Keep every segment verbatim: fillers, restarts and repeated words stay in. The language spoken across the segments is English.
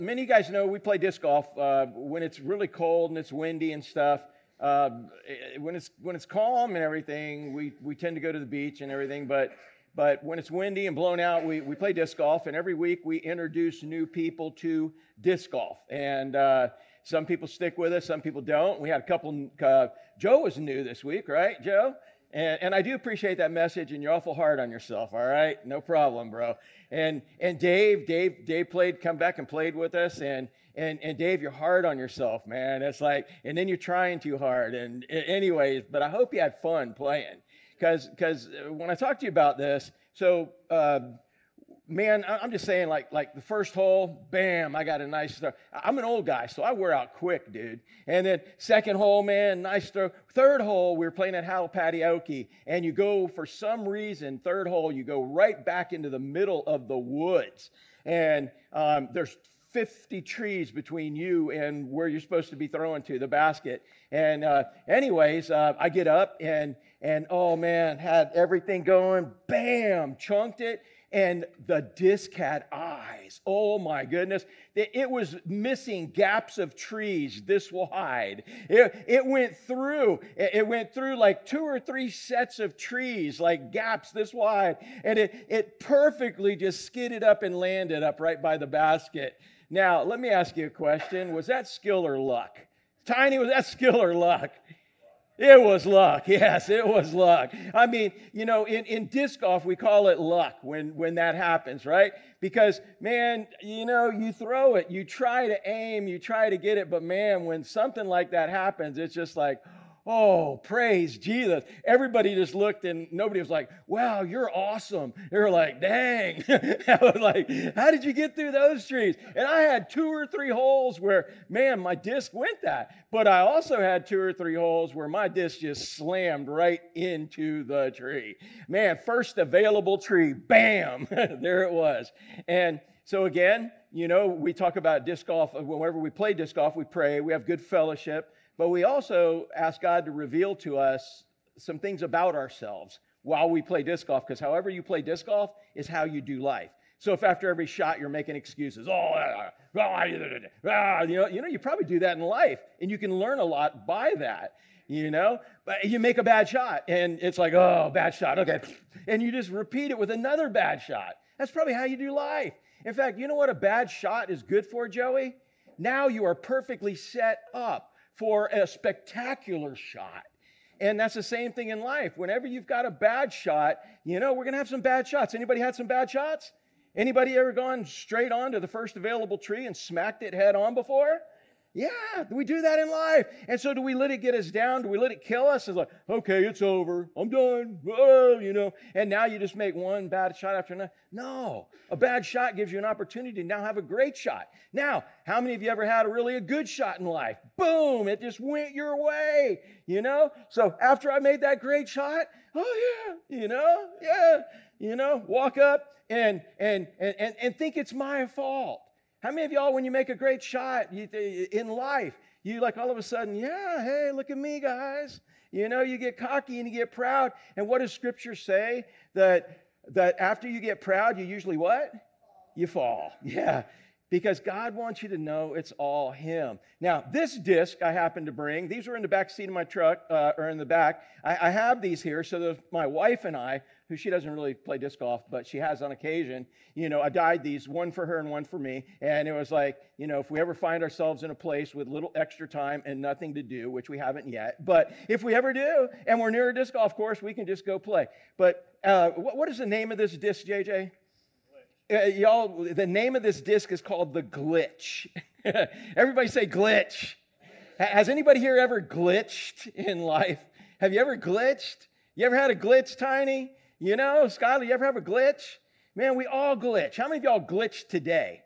Many of you guys know we play disc golf uh, when it's really cold and it's windy and stuff. Uh, when it's when it's calm and everything, we, we tend to go to the beach and everything. But but when it's windy and blown out, we, we play disc golf. And every week we introduce new people to disc golf. And uh, some people stick with us, some people don't. We had a couple. Uh, Joe was new this week, right, Joe? And, and I do appreciate that message, and you're awful hard on yourself, all right? No problem, bro. And and Dave, Dave, Dave played, come back and played with us, and and and Dave, you're hard on yourself, man. It's like, and then you're trying too hard. And anyways, but I hope you had fun playing, because because when I talk to you about this, so. Uh, Man, I'm just saying, like, like the first hole, bam, I got a nice throw. I'm an old guy, so I wear out quick, dude. And then second hole, man, nice throw. Third hole, we were playing at Halipatioke, and you go, for some reason, third hole, you go right back into the middle of the woods. And um, there's fifty trees between you and where you're supposed to be throwing to, the basket. And uh, anyways, uh, I get up, and, and oh, man, had everything going, bam, chunked it. And the disc had eyes. Oh, my goodness. It was missing gaps of trees this wide. It, it went through. It went through like two or three sets of trees, like gaps this wide. And it, it perfectly just skidded up and landed up right by the basket. Now, let me ask you a question. Was that skill or luck? Tiny, was that skill or luck? It was luck. Yes, it was luck. I mean, you know, in, in disc golf, we call it luck when, when that happens, right? Because, man, you know, you throw it, you try to aim, you try to get it, but, man, when something like that happens, it's just like, oh, praise Jesus. Everybody just looked, and nobody was like, wow, you're awesome. They were like, dang. I was like, how did you get through those trees? And I had two or three holes where, man, my disc went that. But I also had two or three holes where my disc just slammed right into the tree. Man, first available tree, bam, there it was. And so again, you know, we talk about disc golf. Whenever we play disc golf, we pray, we have good fellowship. But we also ask God to reveal to us some things about ourselves while we play disc golf, because however you play disc golf is how you do life. So if after every shot you're making excuses, oh, ah, ah, you know, you know, you probably do that in life, and you can learn a lot by that, you know. But you make a bad shot, and it's like, oh, bad shot, okay, and you just repeat it with another bad shot. That's probably how you do life. In fact, you know what a bad shot is good for, Joey? Now you are perfectly set up for a spectacular shot. And that's the same thing in life. Whenever you've got a bad shot, you know, we're going to have some bad shots. Anybody had some bad shots? Anybody ever gone straight on to the first available tree and smacked it head on before? Yeah, we do that in life. And so do we let it get us down? Do we let it kill us? It's like, okay, it's over. I'm done. Oh, you know, and now you just make one bad shot after another. No, a bad shot gives you an opportunity to now have a great shot. Now, how many of you ever had a really a good shot in life? Boom, it just went your way, you know? So after I made that great shot, oh yeah, you know, yeah, you know, walk up and and and and, and think it's my fault. How many of y'all, when you make a great shot you, in life, you like all of a sudden, yeah, hey, look at me, guys. You know, you get cocky and you get proud. And what does Scripture say? That that after you get proud, you usually what? You fall. Yeah. Because God wants you to know it's all Him. Now, this disc I happen to bring, these are in the back seat of my truck, uh, or in the back. I, I have these here so that my wife and I, who she doesn't really play disc golf, but she has on occasion, you know, I dyed these, one for her and one for me. And it was like, you know, if we ever find ourselves in a place with little extra time and nothing to do, which we haven't yet, but if we ever do, and we're near a disc golf course, we can just go play. But uh, what, what is the name of this disc, J J? Uh, y'all, the name of this disc is called the Glitch. Everybody say glitch. Has anybody here ever glitched in life? Have you ever glitched? You ever had a glitch, Tiny? You know, Skylar, you ever have a glitch? Man, we all glitch. How many of y'all glitched today?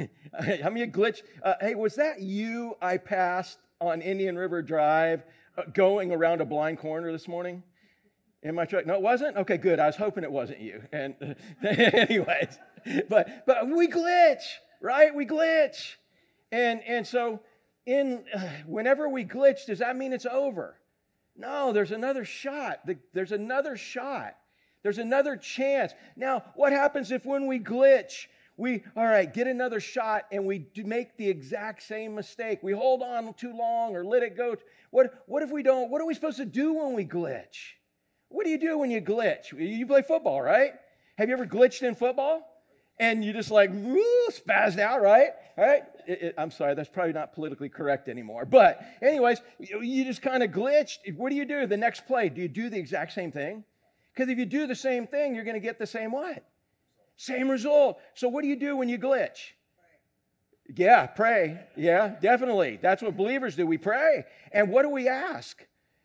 How many of you glitched? Uh, hey, was that you I passed on Indian River Drive uh, going around a blind corner this morning? In my truck? No, it wasn't? Okay, good. I was hoping it wasn't you. And anyways, but but we glitch, right? We glitch. And and so in uh, whenever we glitch, does that mean it's over? No, there's another shot. There's another shot. There's another chance. Now, what happens if when we glitch, we, all right, get another shot, and we do make the exact same mistake. We hold on too long or let it go. What, what if we don't? What are we supposed to do when we glitch? What do you do when you glitch? You play football, right? Have you ever glitched in football? And you just like, woo, spazzed out, right? All right? It, it, I'm sorry, that's probably not politically correct anymore. But anyways, you, you just kind of glitched. What do you do the next play? Do you do the exact same thing? Because if you do the same thing, you're going to get the same what? Same result. So what do you do when you glitch? Pray. Yeah, pray. Yeah, definitely. That's what believers do. We pray. And what do we ask?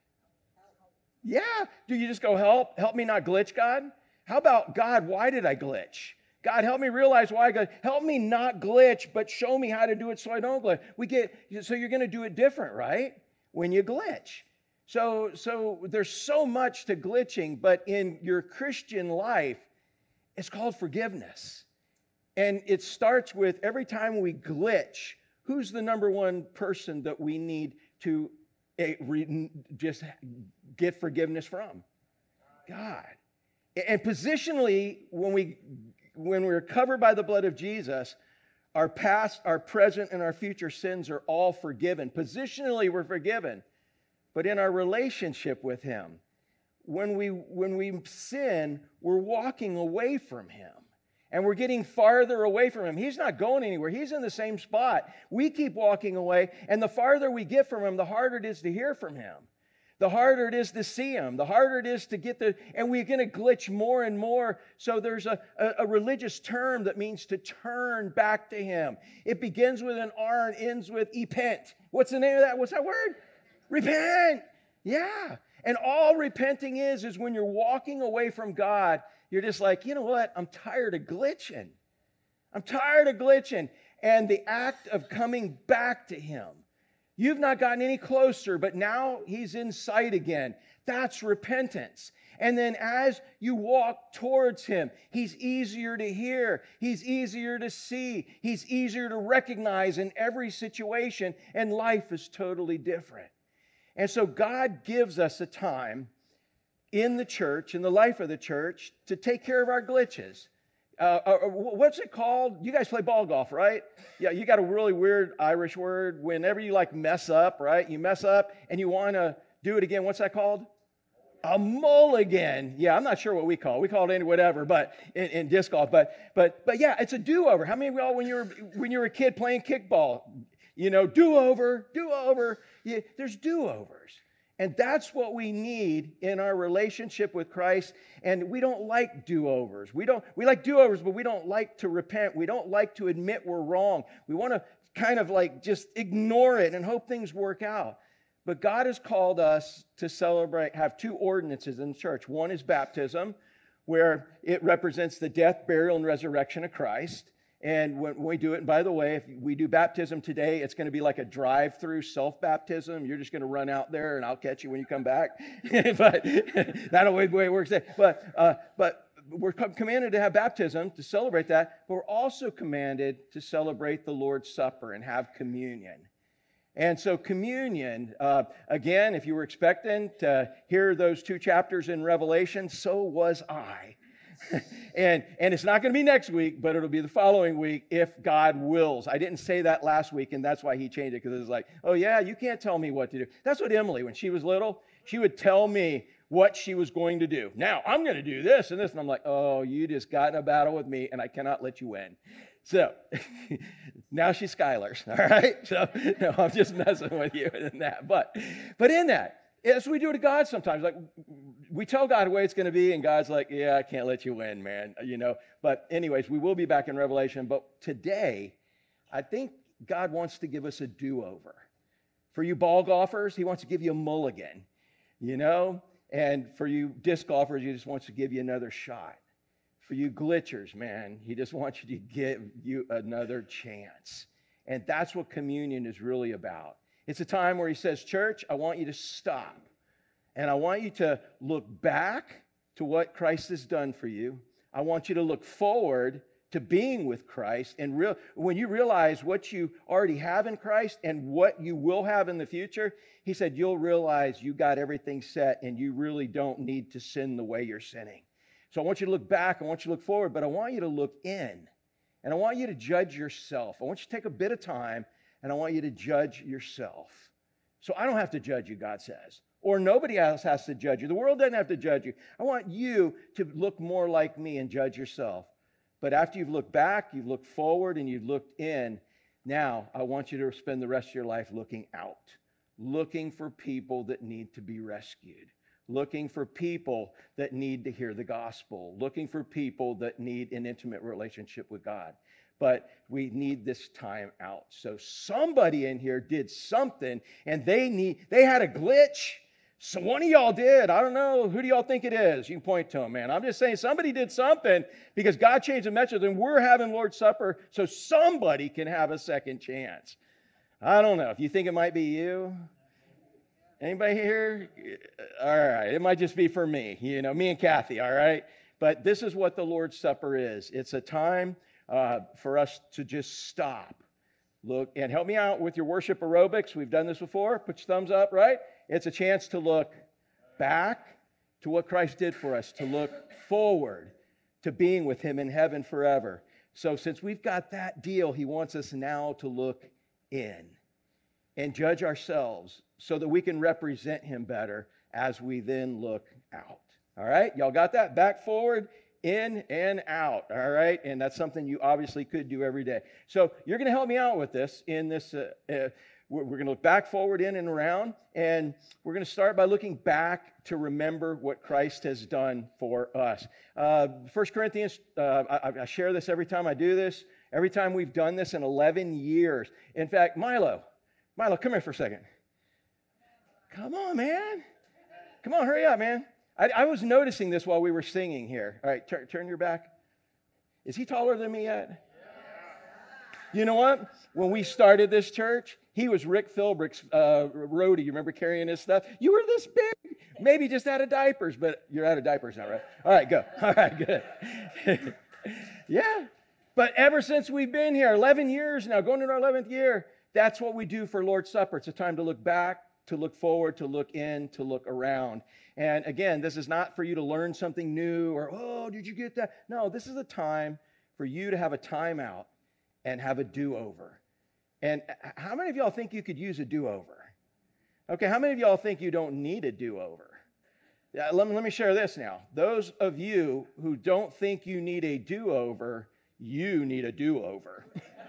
Yeah. Do you just go, help? Help me not glitch, God? How about, God, why did I glitch? God, help me realize why I glitch. Help me not glitch, but show me how to do it so I don't glitch. We get, so you're going to do it different, right? When you glitch. So, so there's so much to glitching, but in your Christian life, it's called forgiveness. And it starts with every time we glitch, who's the number one person that we need to uh, re, just get forgiveness from? God. And positionally, when, we, when we're covered by the blood of Jesus, our past, our present, and our future sins are all forgiven. Positionally, we're forgiven. But in our relationship with Him, when we, when we sin, we're walking away from Him. And we're getting farther away from Him. He's not going anywhere. He's in the same spot. We keep walking away. And the farther we get from Him, the harder it is to hear from Him. The harder it is to see Him. The harder it is to get the... And we're going to glitch more and more. So there's a, a, a religious term that means to turn back to Him. It begins with an R and ends with repent. What's the name of that? What's that word? Repent. Yeah. And all repenting is, is when you're walking away from God, you're just like, you know what? I'm tired of glitching. I'm tired of glitching. And the act of coming back to Him. You've not gotten any closer, but now He's in sight again. That's repentance. And then as you walk towards Him, He's easier to hear. He's easier to see. He's easier to recognize in every situation. And life is totally different. And so God gives us a time in the church, in the life of the church, to take care of our glitches. Uh, uh, what's it called? You guys play ball golf, right? Yeah, you got a really weird Irish word. Whenever you like mess up, right? You mess up and you want to do it again. What's that called? A mulligan. Yeah, I'm not sure what we call it. We call it any whatever, but in, in disc golf. But but but yeah, it's a do-over. How many of y'all, when you were when you were a kid playing kickball, you know, do-over, do-over. Yeah, there's do-overs. And that's what we need in our relationship with Christ. And we don't like do-overs. We don't we like do-overs, but we don't like to repent. We don't like to admit we're wrong. We want to kind of like just ignore it and hope things work out. But God has called us to celebrate, have two ordinances in the church. One is baptism, where it represents the death, burial, and resurrection of Christ. And when we do it, and by the way, if we do baptism today, it's going to be like a drive-through self-baptism. You're just going to run out there, and I'll catch you when you come back. But that'll be the way it works. But uh, but we're commanded to have baptism to celebrate that. But we're also commanded to celebrate the Lord's Supper and have communion. And so communion, uh, again, if you were expecting to hear those two chapters in Revelation, so was I. and and it's not going to be next week, but it'll be the following week if God wills. I didn't say that last week, and that's why he changed it, because it was like, oh yeah, you can't tell me what to do. That's what Emily, when she was little, she would tell me what she was going to do. Now, I'm going to do this and this. And I'm like, oh, you just got in a battle with me, and I cannot let you win. So now she's Skylar's, all right? So no, I'm just messing with you in that. But, but in that, that's what we do to God sometimes. Like, we tell God the way it's going to be, and God's like, yeah, I can't let you win, man, you know. But anyways, we will be back in Revelation. But today, I think God wants to give us a do-over. For you ball golfers, he wants to give you a mulligan, you know. And for you disc golfers, he just wants to give you another shot. For you glitchers, man, he just wants you to give you another chance. And that's what communion is really about. It's a time where he says, church, I want you to stop. And I want you to look back to what Christ has done for you. I want you to look forward to being with Christ. And real, when you realize what you already have in Christ and what you will have in the future, he said, you'll realize you got everything set and you really don't need to sin the way you're sinning. So I want you to look back, I want you to look forward, but I want you to look in. And I want you to judge yourself. I want you to take a bit of time, and I want you to judge yourself. So I don't have to judge you, God says. Or nobody else has to judge you. The world doesn't have to judge you. I want you to look more like me and judge yourself. But after you've looked back, you've looked forward, and you've looked in, now I want you to spend the rest of your life looking out, looking for people that need to be rescued, looking for people that need to hear the gospel, looking for people that need an intimate relationship with God. But we need this time out. So somebody in here did something, and they need they had a glitch. So one of y'all did. I don't know. Who do y'all think it is? You can point to them, man. I'm just saying somebody did something because God changed the message, and we're having Lord's Supper so somebody can have a second chance. I don't know. If you think it might be you, anybody here? All right. It might just be for me, you know, me and Kathy, all right? But this is what the Lord's Supper is. It's a time uh, for us to just stop. Look, and help me out with your worship aerobics. We've done this before. Put your thumbs up, right? It's a chance to look back to what Christ did for us, to look forward to being with him in heaven forever. So since we've got that deal, he wants us now to look in and judge ourselves so that we can represent him better as we then look out. All right? Y'all got that? Back, forward, in, and out. All right? And that's something you obviously could do every day. So you're going to help me out with this in this. Uh, uh, we're we're going to look back, forward, in, and around. And we're going to start by looking back to remember what Christ has done for us. Uh, First Corinthians, uh, I, I share this every time I do this. Every time we've done this in eleven years. In fact, Milo, Milo, come here for a second. Come on, man. Come on, hurry up, man. I, I was noticing this while we were singing here. All right, turn, turn your back. Is he taller than me yet? You know what? When we started this church, he was Rick Philbrick's uh, roadie. You remember carrying his stuff? You were this big. Maybe just out of diapers, but you're out of diapers now, right? All right, go. All right, good. Yeah. But ever since we've been here, eleven years now, going into our eleventh year, that's what we do for Lord's Supper. It's a time to look back, to look forward, to look in, to look around. And again, this is not for you to learn something new or, oh, did you get that? No, this is a time for you to have a time out and have a do-over. And how many of y'all think you could use a do-over? Okay, how many of y'all think you don't need a do-over? Yeah, let me, let me share this now. Those of you who don't think you need a do-over, you need a do-over.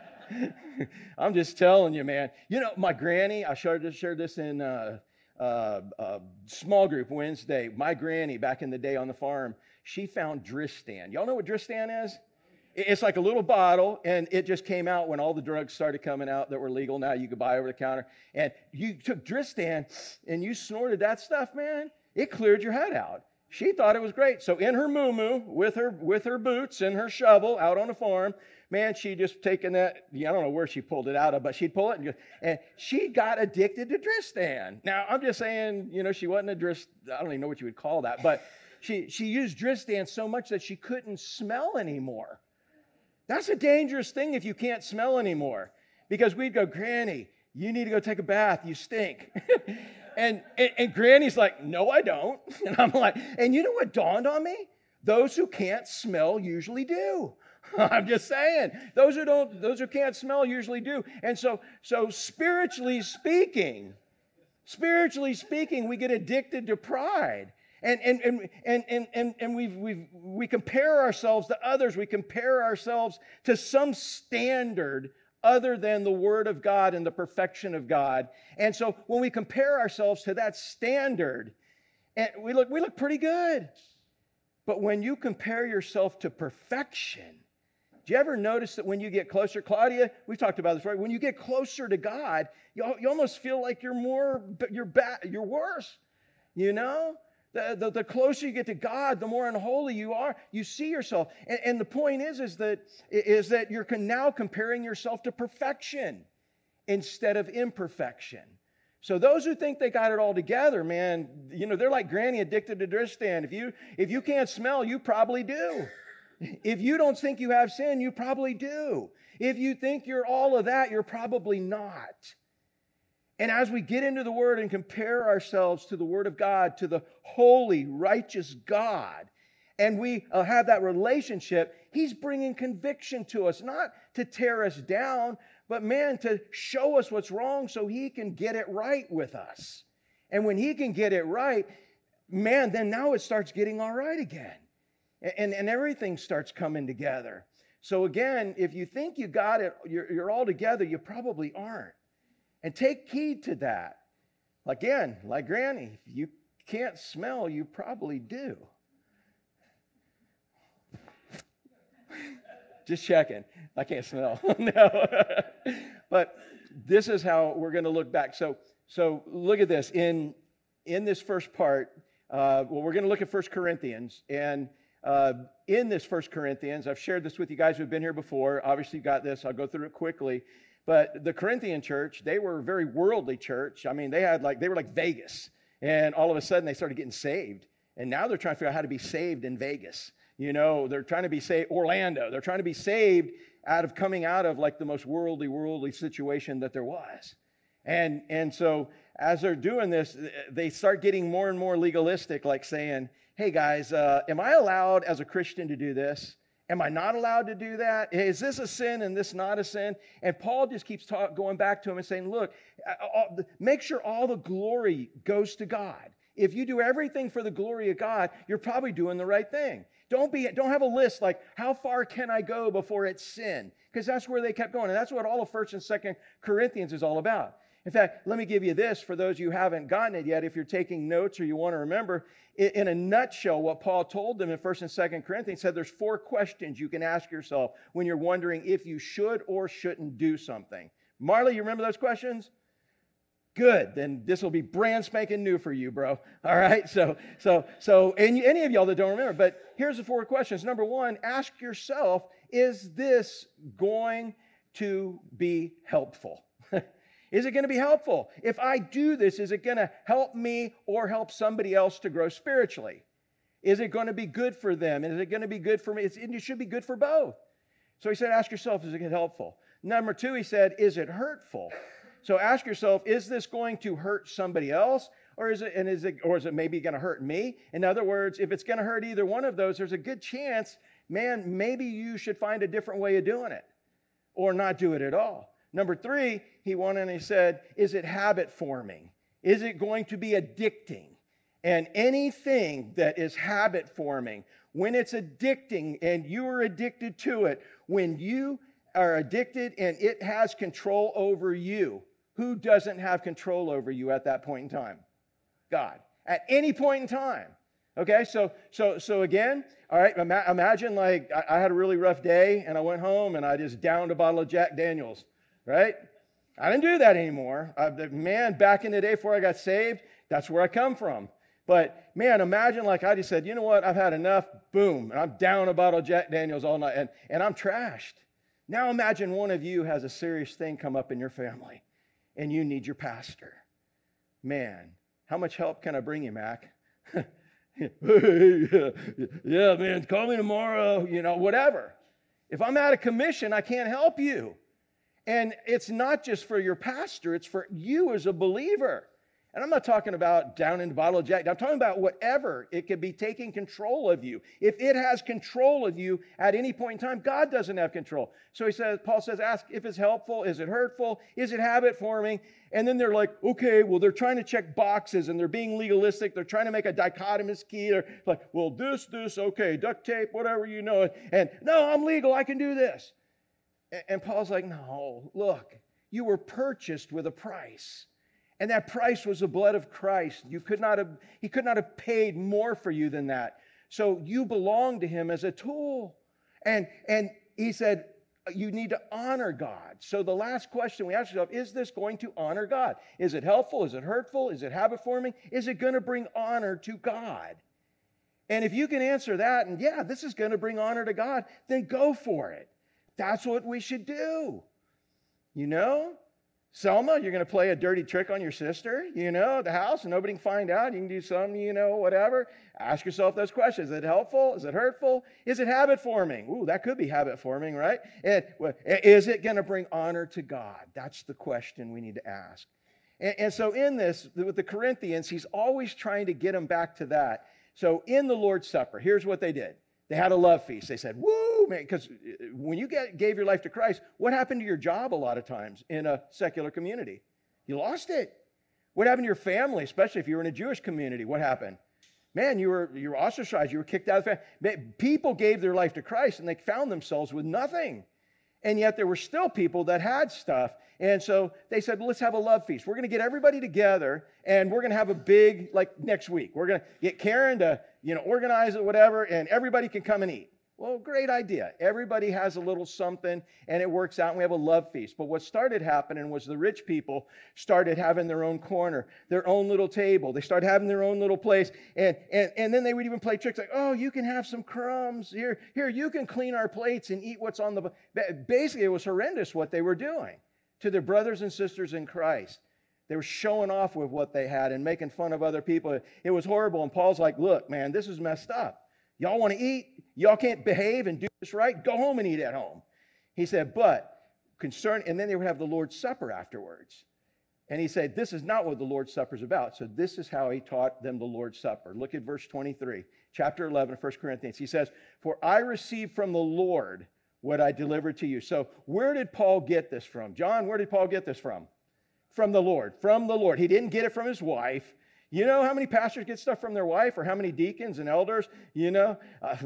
I'm just telling you, man. You know, my granny, I shared this, shared this in uh, uh, uh, small group Wednesday. My granny, back in the day on the farm, she found Dristan. Y'all know what Dristan is? It's like a little bottle, and it just came out when all the drugs started coming out that were legal. Now you could buy over the counter. And you took Dristan, and you snorted that stuff, man. It cleared your head out. She thought it was great. So in her moo-moo, with her with her boots and her shovel out on the farm, man, she just taken that, I don't know where she pulled it out of, but she'd pull it, and, just, and she got addicted to Dristan. Now, I'm just saying, you know, she wasn't a Dristan, I don't even know what you would call that, but she, she used Dristan so much that she couldn't smell anymore. That's a dangerous thing if you can't smell anymore. Because we'd go, Granny, you need to go take a bath. You stink. and, and and Granny's like, no, I don't. And I'm like, and you know what dawned on me? Those who can't smell usually do. I'm just saying. Those who don't, those who can't smell usually do. And so, so spiritually speaking, spiritually speaking, we get addicted to pride. And and and and and and, and we we we compare ourselves to others. We compare ourselves to some standard other than the Word of God and the perfection of God. And so when we compare ourselves to that standard, and we look we look pretty good. But when you compare yourself to perfection, do you ever notice that when you get closer, Claudia, we've talked about this, right? When you get closer to God, you, you almost feel like you're more, you're bad, you're worse, you know? The, the, the closer you get to God, the more unholy you are. You see yourself. And, and the point is, is that, is that you're now comparing yourself to perfection instead of imperfection. So those who think they got it all together, man, you know, they're like Granny addicted to Dristan. If you, if you can't smell, you probably do. If you don't think you have sin, you probably do. If you think you're all of that, you're probably not. And as we get into the Word and compare ourselves to the Word of God, to the holy, righteous God, and we uh, have that relationship, he's bringing conviction to us, not to tear us down, but man, to show us what's wrong so he can get it right with us. And when he can get it right, man, then now it starts getting all right again. And, and everything starts coming together. So again, if you think you got it, you're, you're all together, you probably aren't. And take heed to that. Again, like Granny, if you can't smell, you probably do. Just checking. I can't smell. No. But this is how we're going to look back. So, so look at this. In, in this first part, uh, well, we're going to look at First Corinthians. And uh, in this First Corinthians, I've shared this with you guys who've been here before. Obviously, you got this. I'll go through it quickly. But the Corinthian church, they were a very worldly church. I mean, they had like they were like Vegas. And all of a sudden, they started getting saved. And now they're trying to figure out how to be saved in Vegas. You know, they're trying to be saved, Orlando. They're trying to be saved out of coming out of like the most worldly, worldly situation that there was. And, and so as they're doing this, they start getting more and more legalistic, like saying, hey guys, uh, am I allowed as a Christian to do this? Am I not allowed to do that? Is this a sin and this not a sin? And Paul just keeps talk, going back to him and saying, look, make sure all the glory goes to God. If you do everything for the glory of God, you're probably doing the right thing. Don't be, don't have a list like, how far can I go before it's sin? Because that's where they kept going. And that's what all of First and Second Corinthians is all about. In fact, let me give you this for those of you who haven't gotten it yet. If you're taking notes or you want to remember, in a nutshell, what Paul told them in First and Second Corinthians said there's four questions you can ask yourself when you're wondering if you should or shouldn't do something. Marley, you remember those questions? Good. Then this will be brand spanking new for you, bro. All right. So, so, so, and any of y'all that don't remember, but here's the four questions. Number one, ask yourself, is this going to be helpful? Is it going to be helpful? If I do this, is it going to help me or help somebody else to grow spiritually? Is it going to be good for them? Is it going to be good for me? It's, it should be good for both. So he said, ask yourself, is it helpful? Number two, he said, is it hurtful? So ask yourself, is this going to hurt somebody else? Or is it, and is it, or is it maybe going to hurt me? In other words, if it's going to hurt either one of those, there's a good chance, man, maybe you should find a different way of doing it or not do it at all. Number three, he went and he said, is it habit forming? Is it going to be addicting? And anything that is habit forming, when it's addicting and you are addicted to it, when you are addicted and it has control over you, who doesn't have control over you at that point in time? God. At any point in time. Okay, so so so again, all right, ima- imagine like I, I had a really rough day and I went home and I just downed a bottle of Jack Daniels, right? I didn't do that anymore. I, man, back in the day before I got saved, that's where I come from. But man, imagine like I just said, you know what, I've had enough, boom, and I'm down a bottle of Jack Daniels all night and, and I'm trashed. Now imagine one of you has a serious thing come up in your family and you need your pastor. Man, how much help can I bring you, Mac? yeah, yeah, man, call me tomorrow, you know, whatever. If I'm out of commission, I can't help you. And it's not just for your pastor, it's for you as a believer. And I'm not talking about down in the bottle of Jack. I'm talking about whatever. It could be taking control of you. If it has control of you at any point in time, God doesn't have control. So he says, Paul says, ask if it's helpful. Is it hurtful? Is it habit forming? And then they're like, okay, well, they're trying to check boxes and they're being legalistic. They're trying to make a dichotomous key. They're like, well, this, this, okay, duct tape, whatever, you know. And no, I'm legal. I can do this. And Paul's like, no, look, you were purchased with a price. And that price was the blood of Christ. You could not have, he could not have paid more for you than that. So you belong to him as a tool. And, and he said, you need to honor God. So the last question we ask ourselves, is this going to honor God? Is it helpful? Is it hurtful? Is it habit forming? Is it going to bring honor to God? And if you can answer that, and yeah, this is going to bring honor to God, then go for it. That's what we should do. You know? Selma, you're going to play a dirty trick on your sister, you know, at the house, and nobody can find out. You can do some, you know, whatever. Ask yourself those questions. Is it helpful? Is it hurtful? Is it habit forming? Ooh, that could be habit forming, right? And, well, is it going to bring honor to God? That's the question we need to ask. And, and so in this, with the Corinthians, he's always trying to get them back to that. So in the Lord's Supper, here's what they did. They had a love feast. They said, woo, man, because when you get, gave your life to Christ, what happened to your job a lot of times in a secular community? You lost it. What happened to your family, especially if you were in a Jewish community? What happened? Man, you were, you were ostracized. You were kicked out of the family. People gave their life to Christ, and they found themselves with nothing. And yet there were still people that had stuff. And so they said, well, let's have a love feast. We're going to get everybody together, and we're going to have a big, like next week, we're going to get Karen to, you know, organize it, whatever, and everybody can come and eat. Well, great idea. Everybody has a little something, and it works out, and we have a love feast. But what started happening was the rich people started having their own corner, their own little table. They started having their own little place, and, and, and then they would even play tricks like, oh, you can have some crumbs. Here, here, you can clean our plates and eat what's on the... Basically, it was horrendous what they were doing to their brothers and sisters in Christ. They were showing off with what they had and making fun of other people. It was horrible, and Paul's like, look, man, this is messed up. Y'all want to eat? Y'all can't behave and do this right? Go home and eat at home. He said, but concern, and then they would have the Lord's Supper afterwards. And he said, this is not what the Lord's Supper is about. So this is how he taught them the Lord's Supper. Look at verse twenty-three, chapter eleven of First Corinthians. He says, for I received from the Lord what I delivered to you. So where did Paul get this from? John, where did Paul get this from? From the Lord. From the Lord. He didn't get it from his wife. You know how many pastors get stuff from their wife, or how many deacons and elders? You know, uh,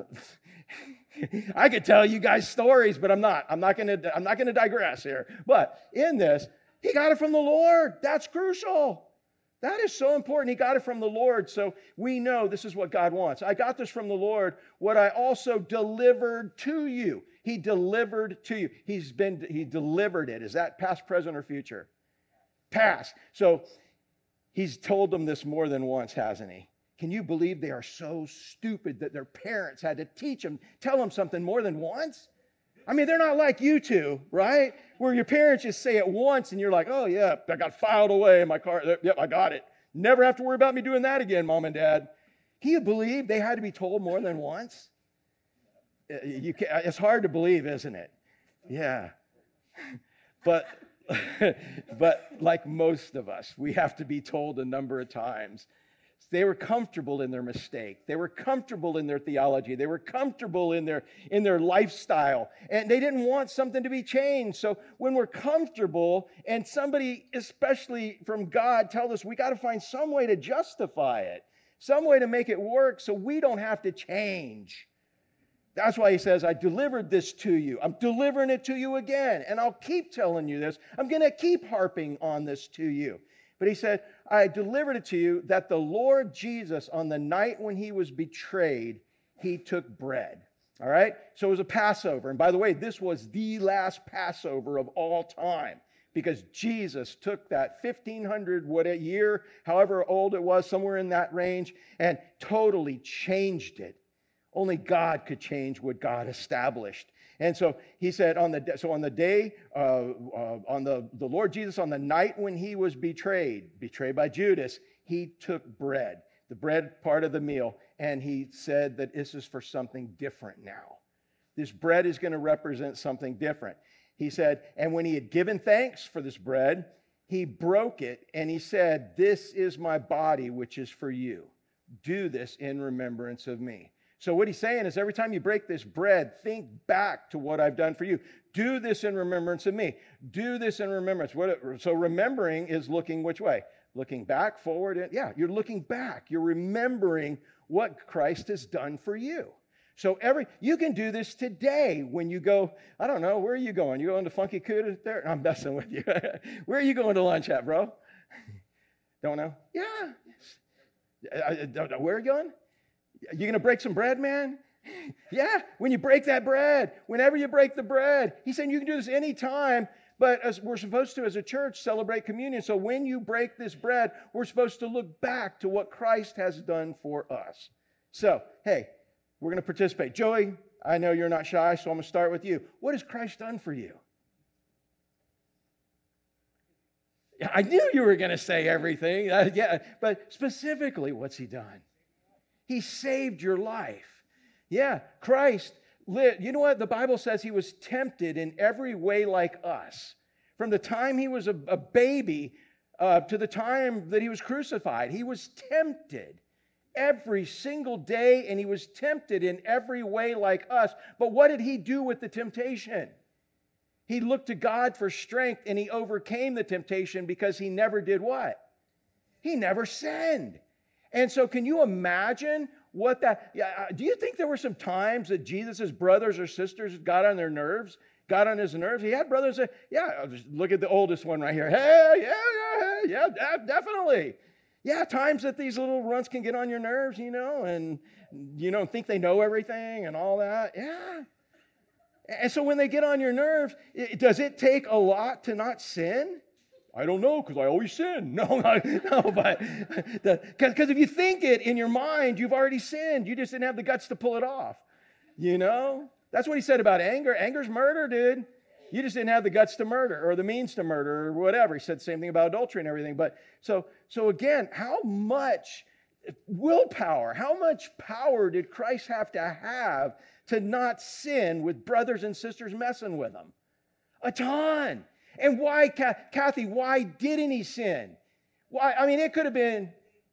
I could tell you guys stories, but I'm not. I'm not going to. I'm not going to digress here. But in this, he got it from the Lord. That's crucial. That is so important. He got it from the Lord, so we know this is what God wants. I got this from the Lord. What I also delivered to you. He delivered to you. He's been. He delivered it. Is that past, present, or future? Past. So. He's told them this more than once, hasn't he? Can you believe they are so stupid that their parents had to teach them, tell them something more than once? I mean, they're not like you two, right? Where your parents just say it once and you're like, oh, yeah, I got filed away in my car. Yep, I got it. Never have to worry about me doing that again, Mom and Dad. Can you believe they had to be told more than once? You can, it's hard to believe, isn't it? Yeah. But... but like most of us, we have to be told a number of times. They were comfortable in their mistake. They were comfortable in their theology. They were comfortable in their, in their lifestyle. And they didn't want something to be changed. So when we're comfortable and somebody, especially from God, tells us we got to find some way to justify it, some way to make it work so we don't have to change. That's why he says, I delivered this to you. I'm delivering it to you again. And I'll keep telling you this. I'm going to keep harping on this to you. But he said, I delivered it to you that the Lord Jesus, on the night when he was betrayed, he took bread. All right? So it was a Passover. And by the way, this was the last Passover of all time. Because Jesus took that fifteen hundred, what a year, however old it was, somewhere in that range, and totally changed it. Only God could change what God established. And so he said, on the so on the day, uh, uh, on the, the Lord Jesus, on the night when he was betrayed, betrayed by Judas, he took bread, the bread part of the meal, and he said that this is for something different now. This bread is going to represent something different. He said, and when he had given thanks for this bread, he broke it, and he said, this is my body, which is for you. Do this in remembrance of me. So what he's saying is every time you break this bread, think back to what I've done for you. Do this in remembrance of me. Do this in remembrance. What it, so remembering is looking which way? Looking back, forward. And, yeah, you're looking back. You're remembering what Christ has done for you. So every you can do this today when you go, I don't know, where are you going? You going to Funky Cuda there? I'm messing with you. Where are you going to lunch at, bro? Don't know? Yeah. I, I don't know. Where are you going? You going to break some bread, man? Yeah, when you break that bread, whenever you break the bread. He's saying you can do this anytime, but as we're supposed to, as a church, celebrate communion. So when you break this bread, we're supposed to look back to what Christ has done for us. So, hey, we're going to participate. Joey, I know you're not shy, so I'm going to start with you. What has Christ done for you? I knew you were going to say everything. Uh, yeah, but specifically, what's he done? He saved your life. Yeah, Christ lived. You know what? The Bible says he was tempted in every way like us. From the time he was a, a baby uh, to the time that he was crucified, he was tempted every single day, and he was tempted in every way like us. But what did he do with the temptation? He looked to God for strength, and he overcame the temptation because he never did what? He never sinned. And so can you imagine what that, yeah, do you think there were some times that Jesus' brothers or sisters got on their nerves, got on his nerves? He had brothers that, yeah, just look at the oldest one right here. Hey, yeah, yeah, yeah, yeah, definitely. Yeah, times that these little runts can get on your nerves, you know, and, you know, think they know everything and all that. Yeah. And so when they get on your nerves, it, does it take a lot to not sin? I don't know, because I always sin. No, no, no but because if you think it in your mind, you've already sinned. You just didn't have the guts to pull it off. You know? That's what he said about anger. Anger's murder, dude. You just didn't have the guts to murder or the means to murder or whatever. He said the same thing about adultery and everything. But so, so again, how much willpower, how much power did Christ have to have to not sin with brothers and sisters messing with him? A ton. And why, Kathy, why didn't he sin? Why? I mean, it could have been,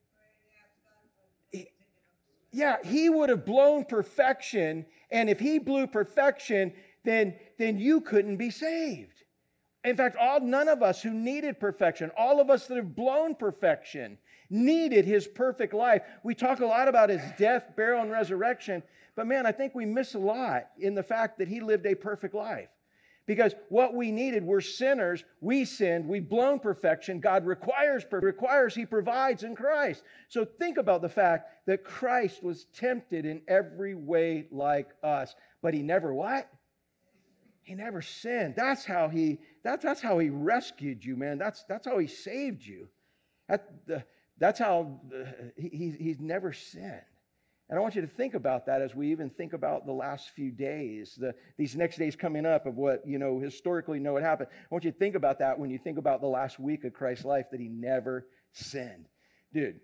yeah, he would have blown perfection. And if he blew perfection, then, then you couldn't be saved. In fact, all none of us who needed perfection, all of us that have blown perfection, needed his perfect life. We talk a lot about his death, burial, and resurrection. But man, I think we miss a lot in the fact that he lived a perfect life. Because what we needed were sinners. We sinned. We've blown perfection. God requires, requires, he provides in Christ. So think about the fact that Christ was tempted in every way like us. But he never what? He never sinned. That's how he, that's, that's how he rescued you, man. That's, that's how he saved you. That, uh, that's how uh, he, he's never sinned. And I want you to think about that as we even think about the last few days, the, these next days coming up of what, you know, historically know what happened. I want you to think about that when you think about the last week of Christ's life, that he never sinned. Dude,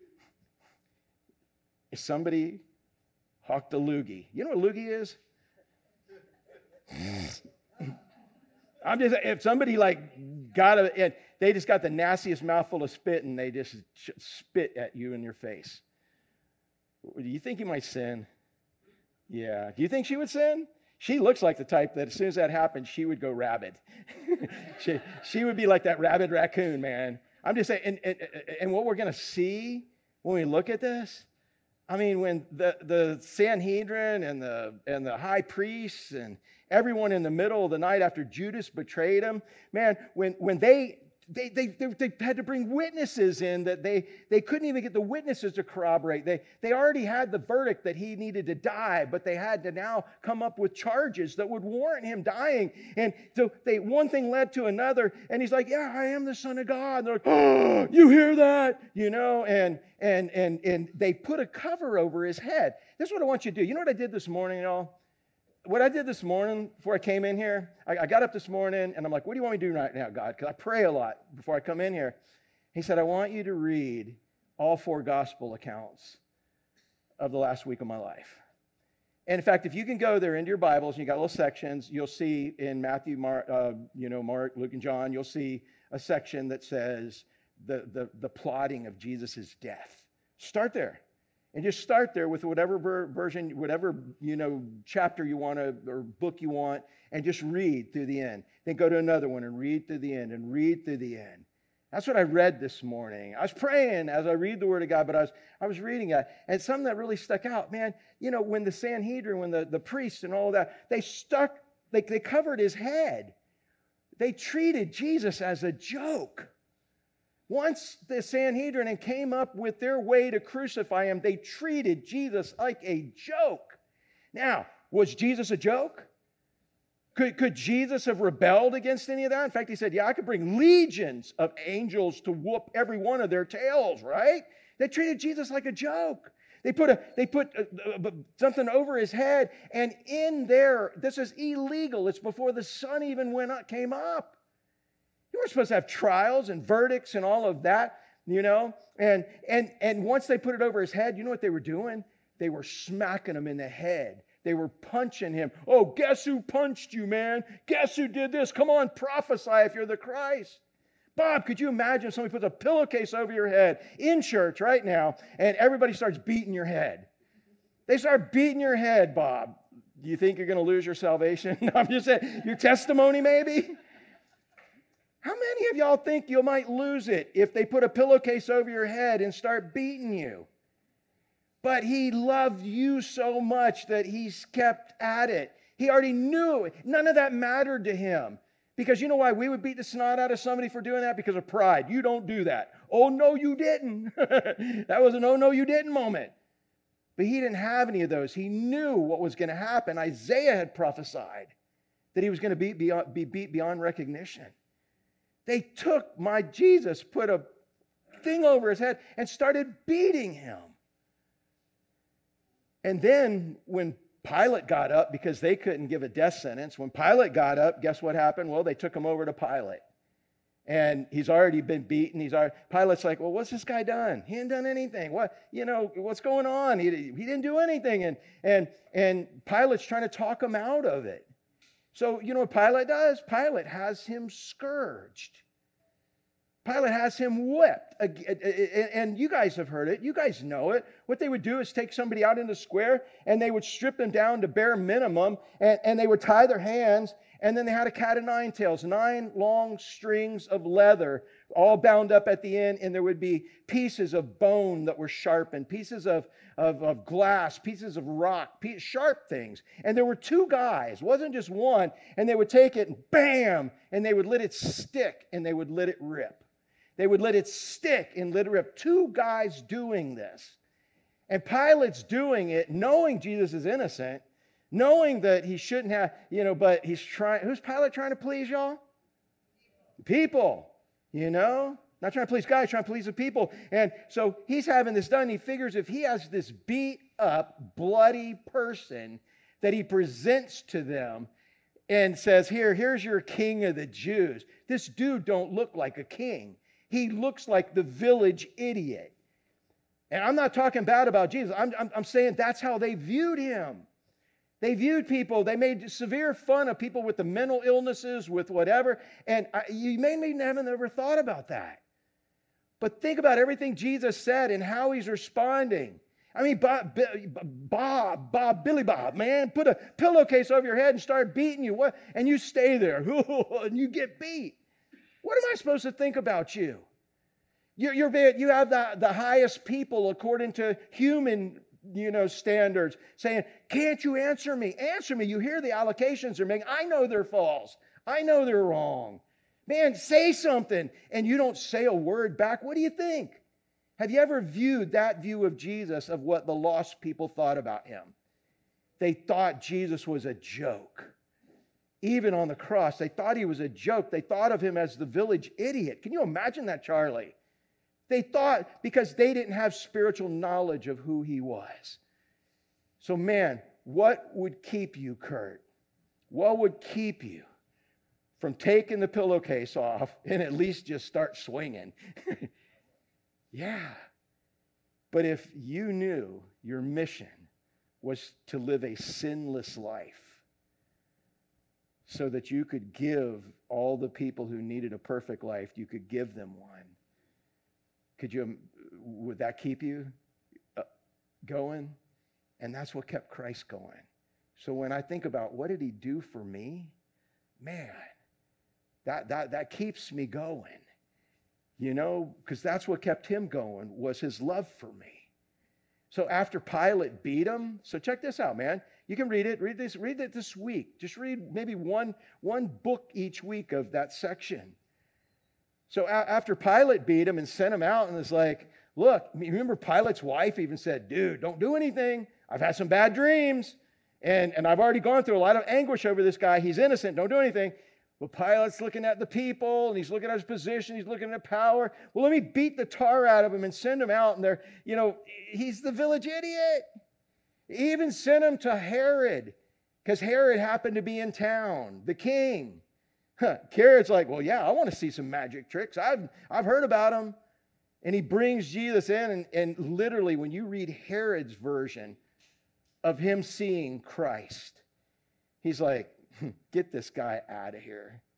if somebody hawked a loogie, you know what a loogie is? I'm just, if somebody like got a, and they just got the nastiest mouthful of spit and they just spit at you in your face. Do you think he might sin? Yeah. Do you think she would sin? She looks like the type that as soon as that happened, she would go rabid. she, she would be like that rabid raccoon, man. I'm just saying, and, and, and what we're going to see when we look at this, I mean, when the, the Sanhedrin and the, and the high priests and everyone in the middle of the night after Judas betrayed him, man, when, when they... They, they, they, they had to bring witnesses in that they, they couldn't even get the witnesses to corroborate. They, they already had the verdict that he needed to die, but they had to now come up with charges that would warrant him dying. And so they, one thing led to another, and he's like, yeah, I am the Son of God. And they're like, oh, you hear that? You know, and, and, and, and they put a cover over his head. This is what I want you to do. You know what I did this morning, y'all? What I did this morning before I came in here, I, I got up this morning and I'm like, what do you want me to do right now, God? Because I pray a lot before I come in here. He said, I want you to read all four gospel accounts of the last week of my life. And in fact, if you can go there into your Bibles and you got little sections, you'll see in Matthew, Mark, uh, you know, Mark, Luke, and John, you'll see a section that says the, the, the plotting of Jesus' death. Start there. And just start there with whatever ver- version, whatever, you know, chapter you want to, or book you want, and just read through the end. Then go to another one and read through the end and read through the end. That's what I read this morning. I was praying as I read the Word of God, but I was I was reading it. And something that really stuck out, man, you know, when the Sanhedrin, when the, the priests and all that, they stuck, they, they covered his head. They treated Jesus as a joke. Once the Sanhedrin came up with their way to crucify him, they treated Jesus like a joke. Now, was Jesus a joke? Could, could Jesus have rebelled against any of that? In fact, he said, yeah, I could bring legions of angels to whoop every one of their tails, right? They treated Jesus like a joke. They put, a, they put a, a, something over his head, and in there, this is illegal. It's before the sun even went up, came up. You weren't supposed to have trials and verdicts and all of that, you know. And, and, and once they put it over his head, you know what they were doing? They were smacking him in the head. They were punching him. Oh, guess who punched you, man? Guess who did this? Come on, prophesy if you're the Christ. Bob, could you imagine if somebody puts a pillowcase over your head in church right now and everybody starts beating your head? They start beating your head, Bob. Do you think you're going to lose your salvation? No, I'm just saying, your testimony maybe? How many of y'all think you might lose it if they put a pillowcase over your head and start beating you? But he loved you so much that he's kept at it. He already knew it. None of that mattered to him. Because you know why we would beat the snot out of somebody for doing that? Because of pride. You don't do that. Oh, no, you didn't. That was an oh, no, you didn't moment. But he didn't have any of those. He knew what was going to happen. Isaiah had prophesied that he was going to be, beyond, be beat beyond recognition. They took my Jesus, put a thing over his head, and started beating him. And then when Pilate got up, because they couldn't give a death sentence, when Pilate got up, guess what happened? Well, they took him over to Pilate. And he's already been beaten. He's already, Pilate's like, well, what's this guy done? He ain't done anything. What, you know, what's going on? He, he didn't do anything. And, and, and Pilate's trying to talk him out of it. So, you know what Pilate does? Pilate has him scourged. Pilate has him whipped. And you guys have heard it. You guys know it. What they would do is take somebody out in the square and they would strip them down to bare minimum and, and they would tie their hands. And then they had a cat of nine tails, nine long strings of leather, all bound up at the end. And there would be pieces of bone that were sharpened, pieces of, of, of glass, pieces of rock, piece, sharp things. And there were two guys, wasn't just one. And they would take it and bam, and they would let it stick and they would let it rip. They would let it stick and let it rip. Two guys doing this. And Pilate's doing it knowing Jesus is innocent, knowing that he shouldn't have, you know, but he's trying. Who's Pilate trying to please, y'all? People, you know? Not trying to please God, he's trying to please the people. And so he's having this done. He figures if he has this beat up, bloody person that he presents to them and says, here, here's your king of the Jews. This dude don't look like a king. He looks like the village idiot. And I'm not talking bad about Jesus. I'm, I'm, I'm saying that's how they viewed him. They viewed people, they made severe fun of people with the mental illnesses, with whatever. And I, you may not have never thought about that. But think about everything Jesus said and how he's responding. I mean, Bob, Bob, Bob, Billy Bob, man, put a pillowcase over your head and start beating you. What? And you stay there and you get beat. What am I supposed to think about you? You're, you're, you have the, the highest people according to human, you know, standards saying, can't you answer me? Answer me. You hear the allocations they're making. I know they're false. I know they're wrong. Man, say something. And you don't say a word back. What do you think? Have you ever viewed that view of Jesus of what the lost people thought about him? They thought Jesus was a joke. Even on the cross, they thought he was a joke. They thought of him as the village idiot. Can you imagine that, Charlie? They thought because they didn't have spiritual knowledge of who he was. So, man, what would keep you, Kurt? What would keep you from taking the pillowcase off and at least just start swinging? Yeah. But if you knew your mission was to live a sinless life, so that you could give all the people who needed a perfect life, you could give them one. Could you, would that keep you going? And that's what kept Christ going. So when I think about what did he do for me, man, that, that, that keeps me going. You know, because that's what kept him going, was his love for me. So after Pilate beat him, so check this out, man. You can read it. Read this. Read it this week. Just read maybe one, one book each week of that section. So a- after Pilate beat him and sent him out and was like, look, remember Pilate's wife even said, dude, don't do anything. I've had some bad dreams. And, and I've already gone through a lot of anguish over this guy. He's innocent. Don't do anything. But Pilate's looking at the people and he's looking at his position. He's looking at power. Well, let me beat the tar out of him and send him out. And they're, you know, he's the village idiot. He even sent him to Herod because Herod happened to be in town, the king. Huh. Herod's like, well, yeah, I want to see some magic tricks. I've, I've heard about them. And he brings Jesus in. And, and literally, when you read Herod's version of him seeing Christ, he's like, get this guy out of here.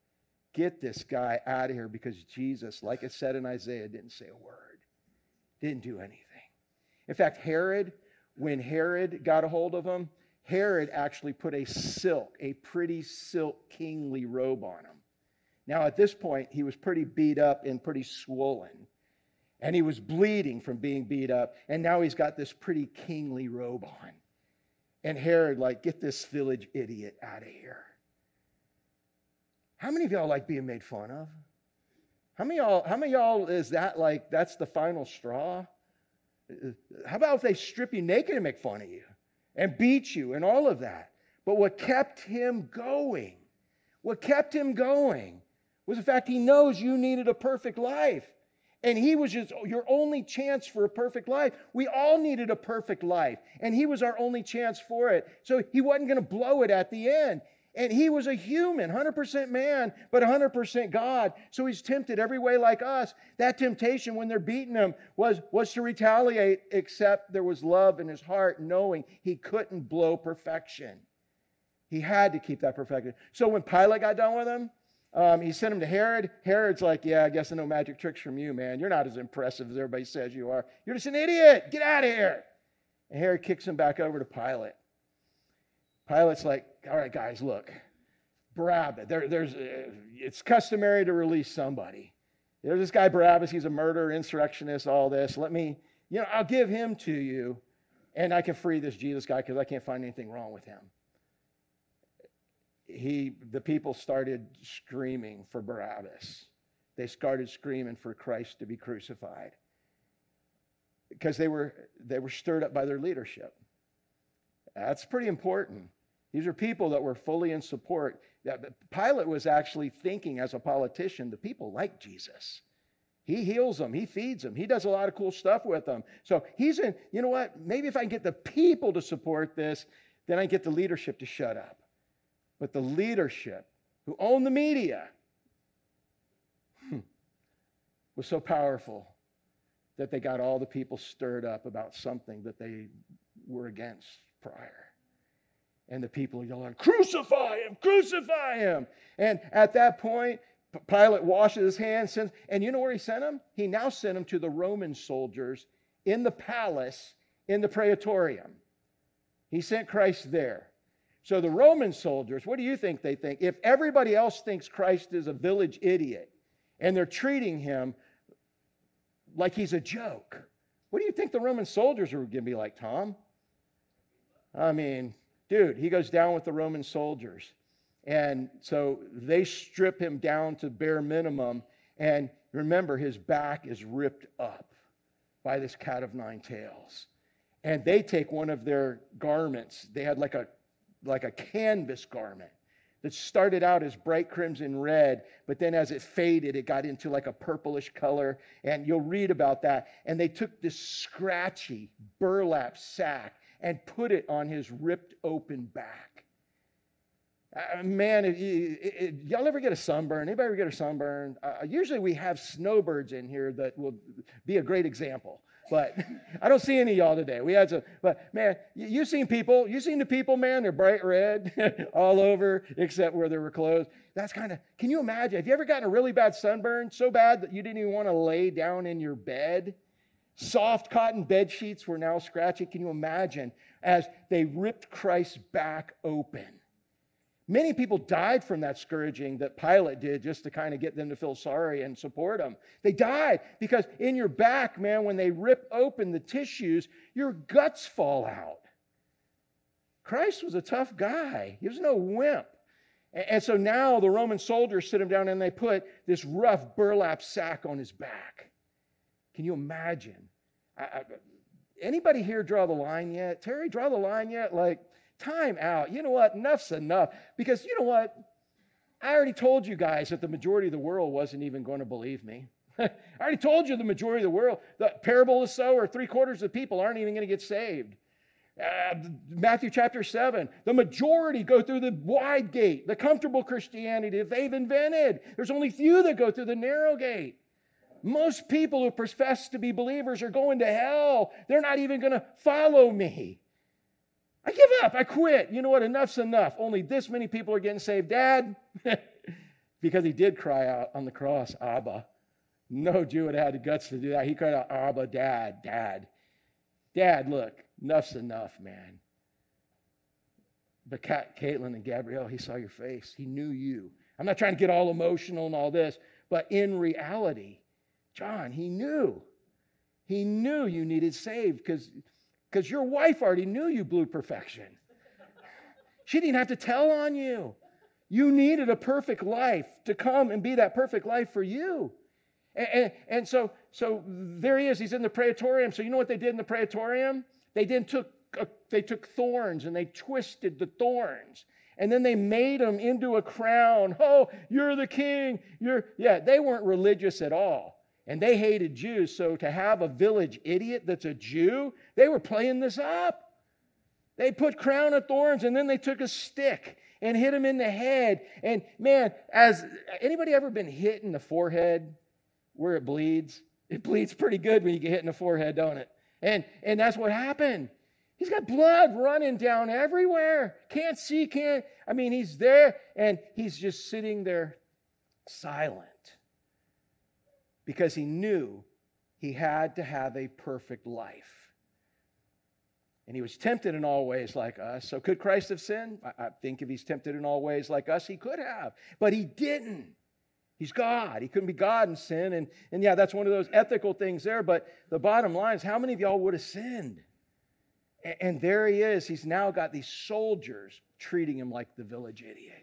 get this guy out of here, because Jesus, like it said in Isaiah, didn't say a word, didn't do anything. In fact, Herod, when Herod got a hold of him, Herod actually put a silk, a pretty silk kingly robe on him. Now, at this point, he was pretty beat up and pretty swollen. And he was bleeding from being beat up. And now he's got this pretty kingly robe on. And Herod, like, get this village idiot out of here. How many of y'all like being made fun of? How many of y'all, how many of y'all is that like, that's the final straw? How about if they strip you naked and make fun of you and beat you and all of that? But what kept him going, what kept him going was the fact he knows you needed a perfect life. And he was just your only chance for a perfect life. We all needed a perfect life. And he was our only chance for it. So he wasn't going to blow it at the end. And he was a human, one hundred percent man, but one hundred percent God. So he's tempted every way like us. That temptation when they're beating him was, was to retaliate, except there was love in his heart, knowing he couldn't blow perfection. He had to keep that perfection. So when Pilate got done with him, Um, he sent him to Herod. Herod's like, yeah, I guess no magic tricks from you, man. You're not as impressive as everybody says you are. You're just an idiot. Get out of here. And Herod kicks him back over to Pilate. Pilate's like, all right, guys, look. Barabbas. There, there's, uh, it's customary to release somebody. There's this guy Barabbas. He's a murderer, insurrectionist, all this. Let me, you know, I'll give him to you, and I can free this Jesus guy because I can't find anything wrong with him. He, the people started screaming for Barabbas. They started screaming for Christ to be crucified because they were, they were stirred up by their leadership. That's pretty important. These are people that were fully in support. Pilate was actually thinking as a politician, the people like Jesus. He heals them. He feeds them. He does a lot of cool stuff with them. So he's in, you know what? Maybe if I can get the people to support this, then I get the leadership to shut up. But the leadership who owned the media was so powerful that they got all the people stirred up about something that they were against prior. And the people yelling, crucify him, crucify him. And at that point, Pilate washes his hands. And you know where he sent him? He now sent him to the Roman soldiers in the palace, in the Praetorium. He sent Christ there. So the Roman soldiers, what do you think they think? If everybody else thinks Christ is a village idiot and they're treating him like he's a joke, what do you think the Roman soldiers are going to be like, Tom? I mean, dude, he goes down with the Roman soldiers. And so they strip him down to bare minimum. And remember, his back is ripped up by this cat of nine tails. And they take one of their garments. They had like a like a canvas garment that started out as bright crimson red, but then as it faded, it got into like a purplish color. And you'll read about that. And they took this scratchy burlap sack and put it on his ripped open back. Uh, man, it, it, it, y'all ever get a sunburn? Anybody ever get a sunburn? Uh, usually we have snowbirds in here that will be a great example. But I don't see any of y'all today. We had some, but man, you, you seen people, you seen the people, man, they're bright red all over except where they were clothes. That's kind of, can you imagine? Have you ever gotten a really bad sunburn? So bad that you didn't even want to lay down in your bed? Soft cotton bed sheets were now scratchy. Can you imagine as they ripped Christ's back open? Many people died from that scourging that Pilate did just to kind of get them to feel sorry and support him. They died because in your back, man, when they rip open the tissues, your guts fall out. Christ was a tough guy. He was no wimp. And so now the Roman soldiers sit him down and they put this rough burlap sack on his back. Can you imagine? I, I, anybody here draw the line yet? Terry, draw the line yet? Like, time out. You know what? Enough's enough. Because you know what? I already told you guys that the majority of the world wasn't even going to believe me. I already told you the majority of the world, the parable of the sower, three quarters of the people aren't even going to get saved. Uh, Matthew chapter seven, the majority go through the wide gate, the comfortable Christianity that they've invented. There's only few that go through the narrow gate. Most people who profess to be believers are going to hell. They're not even going to follow me. I give up. I quit. You know what? Enough's enough. Only this many people are getting saved. Dad, because he did cry out on the cross, Abba. No Jew would have had the guts to do that. He cried out, Abba, Dad, Dad. Dad, look, enough's enough, man. But Kat, Caitlin and Gabrielle, he saw your face. He knew you. I'm not trying to get all emotional and all this, but in reality, John, he knew. He knew you needed saved because because your wife already knew you blew perfection. She didn't have to tell on you. You needed a perfect life to come and be that perfect life for you. And, and, and so, so there he is. He's in the praetorium. So you know what they did in the praetorium? They then took a, they took thorns and they twisted the thorns. And then they made him into a crown. Oh, you're the king. You're yeah, they weren't religious at all. And they hated Jews. So to have a village idiot that's a Jew, they were playing this up. They put crown of thorns and then they took a stick and hit him in the head. And man, as anybody ever been hit in the forehead where it bleeds? It bleeds pretty good when you get hit in the forehead, don't it? And, and that's what happened. He's got blood running down everywhere. Can't see, can't. I mean, he's there and he's just sitting there silent because he knew he had to have a perfect life. And he was tempted in all ways like us. So could Christ have sinned? I, I think if he's tempted in all ways like us, he could have. But he didn't. He's God. He couldn't be God and sin. And, and yeah, that's one of those ethical things there. But the bottom line is, how many of y'all would have sinned? And, and there he is. He's now got these soldiers treating him like the village idiot.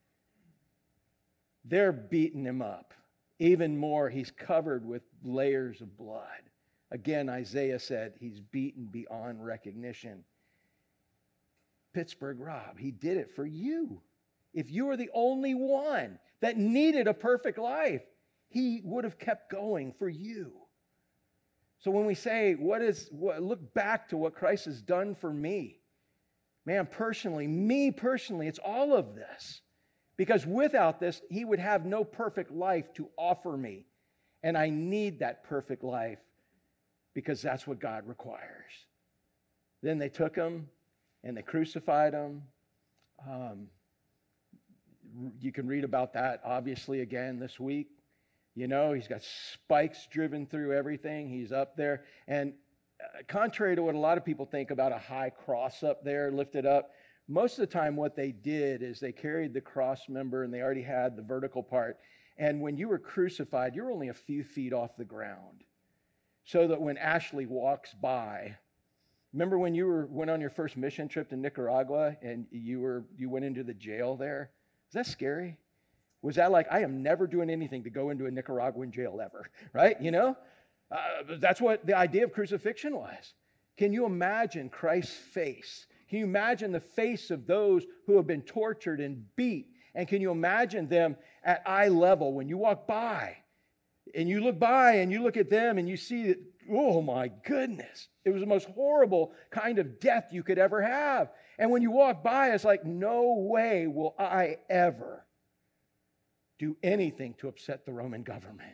They're beating him up. Even more, he's covered with layers of blood. Again, Isaiah said he's beaten beyond recognition. Pittsburgh Rob, he did it for you. If you were the only one that needed a perfect life, he would have kept going for you. So when we say, what is, what, look back to what Christ has done for me. Man, personally, me personally, it's all of this. Because without this, he would have no perfect life to offer me. And I need that perfect life because that's what God requires. Then they took him and they crucified him. Um, you can read about that, obviously, again this week. You know, he's got spikes driven through everything. He's up there. And uh, contrary to what a lot of people think about a high cross up there, lifted up, most of the time what they did is they carried the cross member and they already had the vertical part. And when you were crucified, you're only a few feet off the ground. So that when Ashley walks by, remember when you were went on your first mission trip to Nicaragua and you were you went into the jail there? Is that scary? Was that like, I am never doing anything to go into a Nicaraguan jail ever, right? You know? Uh, that's what the idea of crucifixion was. Can you imagine Christ's face? Can you imagine the face of those who have been tortured and beat? And can you imagine them at eye level when you walk by? And you look by and you look at them and you see that, oh my goodness, it was the most horrible kind of death you could ever have. And when you walk by, it's like, no way will I ever do anything to upset the Roman government.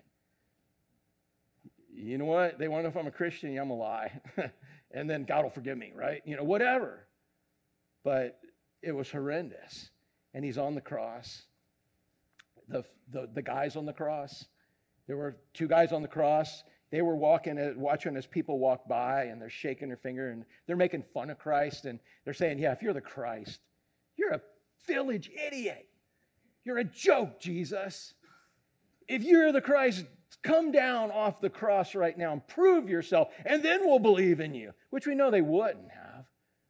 You know what? They want to know if I'm a Christian, yeah, I'm a lie. And then God will forgive me, right? You know, whatever. But it was horrendous. And he's on the cross. The, the, the guys on the cross, there were two guys on the cross. They were walking, watching as people walk by, and they're shaking their finger, and they're making fun of Christ, and they're saying, yeah, if you're the Christ, you're a village idiot. You're a joke, Jesus. If you're the Christ, come down off the cross right now and prove yourself, and then we'll believe in you, which we know they wouldn't have.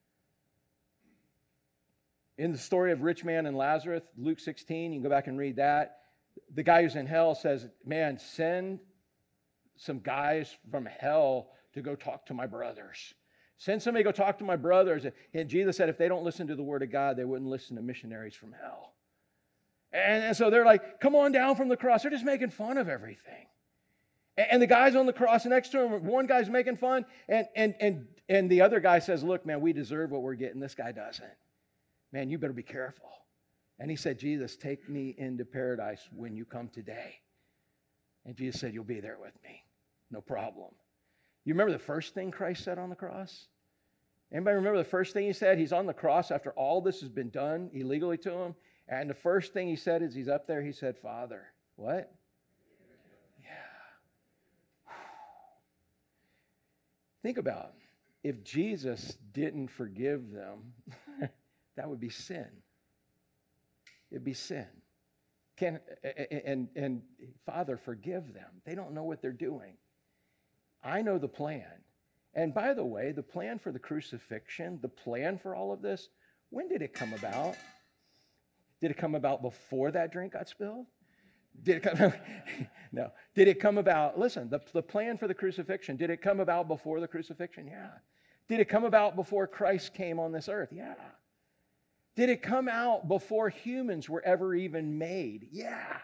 In the story of rich man and Lazarus, Luke sixteen, you can go back and read that. The guy who's in hell says, man, send some guys from hell to go talk to my brothers. Send somebody to go talk to my brothers. And Jesus said if they don't listen to the word of God, they wouldn't listen to missionaries from hell. And, and so they're like, come on down from the cross. They're just making fun of everything. And, and the guy's on the cross next to him, one guy's making fun, and, and, and, and the other guy says, look, man, we deserve what we're getting. This guy doesn't. Man, you better be careful. And he said, Jesus, take me into paradise when you come today. And Jesus said, you'll be there with me. No problem. You remember the first thing Christ said on the cross? Anybody remember the first thing he said? He's on the cross after all this has been done illegally to him. And the first thing he said is he's up there, he said, Father, what? Yeah. Think about it. If Jesus didn't forgive them, that would be sin. It'd be sin. Can and and Father, forgive them. They don't know what they're doing. I know the plan. And by the way, the plan for the crucifixion, the plan for all of this, when did it come about? Did it come about before that drink got spilled? Did it come No. Did it come about, listen, the, the plan for the crucifixion, did it come about before the crucifixion? Yeah. Did it come about before Christ came on this earth? Yeah. Did it come out before humans were ever even made? Yeah.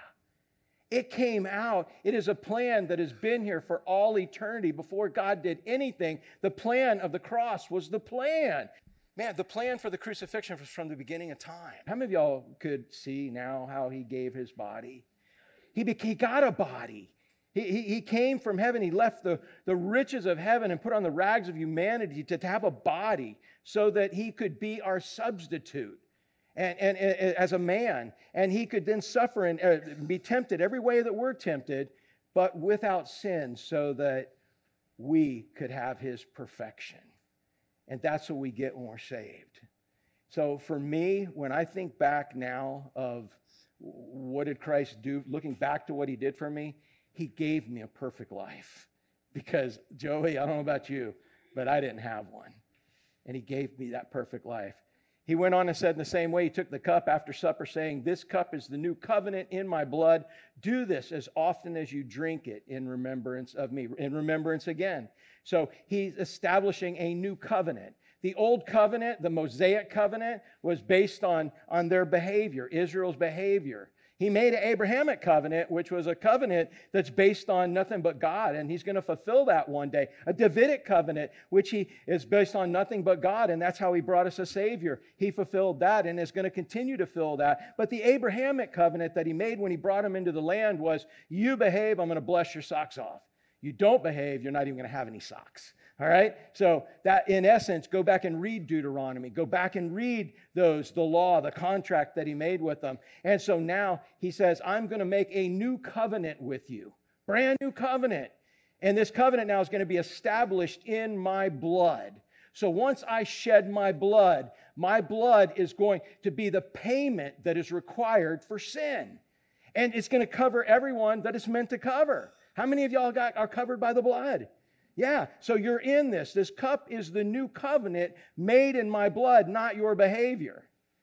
It came out. It is a plan that has been here for all eternity before God did anything. The plan of the cross was the plan. Man, the plan for the crucifixion was from the beginning of time. How many of y'all could see now how he gave his body? He, became, he got a body. He, he, he came from heaven. He left the, the riches of heaven and put on the rags of humanity to, to have a body so that he could be our substitute. And, and, and as a man, and he could then suffer and uh, be tempted every way that we're tempted, but without sin, so that we could have his perfection. And that's what we get when we're saved. So for me, when I think back now of what did Christ do, looking back to what he did for me, he gave me a perfect life. Because, Joey, I don't know about you, but I didn't have one. And he gave me that perfect life. He went on and said in the same way, he took the cup after supper, saying, this cup is the new covenant in my blood. Do this as often as you drink it in remembrance of me, in remembrance again. So he's establishing a new covenant. The old covenant, the Mosaic covenant, was based on, on their behavior, Israel's behavior. He made an Abrahamic covenant, which was a covenant that's based on nothing but God, and he's going to fulfill that one day. A Davidic covenant, which he is based on nothing but God, and that's how he brought us a Savior. He fulfilled that and is going to continue to fill that. But the Abrahamic covenant that he made when he brought him into the land was, you behave, I'm going to bless your socks off. You don't behave, you're not even going to have any socks. All right? So that, in essence, go back and read Deuteronomy. Go back and read those, the law, the contract that he made with them. And so now he says, I'm going to make a new covenant with you. Brand new covenant. And this covenant now is going to be established in my blood. So once I shed my blood, my blood is going to be the payment that is required for sin. And it's going to cover everyone that it's meant to cover. How many of y'all got, are covered by the blood? Yeah, so you're in this. This cup is the new covenant made in my blood, not your behavior.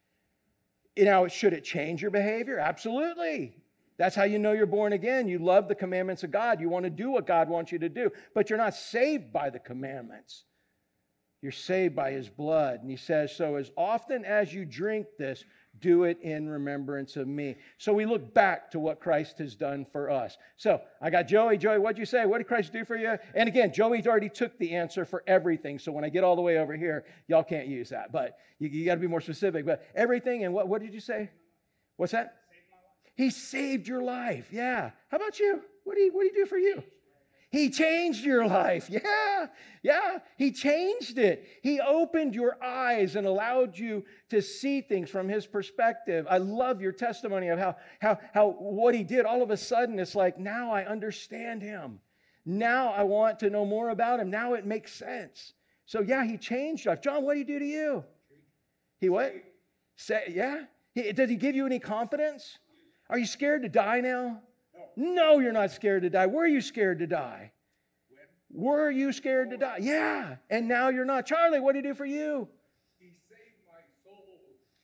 Now, should it change your behavior? Absolutely. That's how you know you're born again. You love the commandments of God. You want to do what God wants you to do. But you're not saved by the commandments. You're saved by his blood. And he says, so as often as you drink this, do it in remembrance of me. So we look back to what Christ has done for us. So I got Joey. Joey, what'd you say? What did Christ do for you? And again, Joey's already took the answer for everything. So when I get all the way over here, y'all can't use that. But you, you got to be more specific. But everything, and what, what did you say? What's that? He saved your life. Yeah. How about you? What did he, what did he do for you? He changed your life. Yeah, yeah. He changed it. He opened your eyes and allowed you to see things from his perspective. I love your testimony of how, how, how what he did. All of a sudden, it's like, now I understand him. Now I want to know more about him. Now it makes sense. So yeah, he changed life. John, what did he do to you? He what? Say, yeah? He, does he give you any confidence? Are you scared to die now? No, you're not scared to die. Were you scared to die? When? Were you scared to die? Yeah. And now you're not. Charlie, what did he do for you? He saved my soul,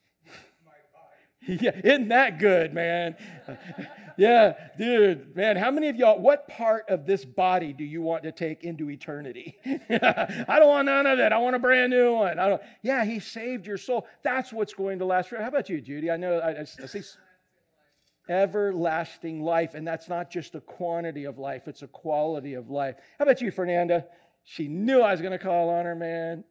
my body. Yeah, isn't that good, man? Yeah, dude, man, how many of y'all, what part of this body do you want to take into eternity? I don't want none of it. I want a brand new one. I don't. Yeah, he saved your soul. That's what's going to last forever. How about you, Judy? I know I, I, I see everlasting life, and that's not just a quantity of life, it's a quality of life. How about you, Fernanda? She knew I was going to call on her, man.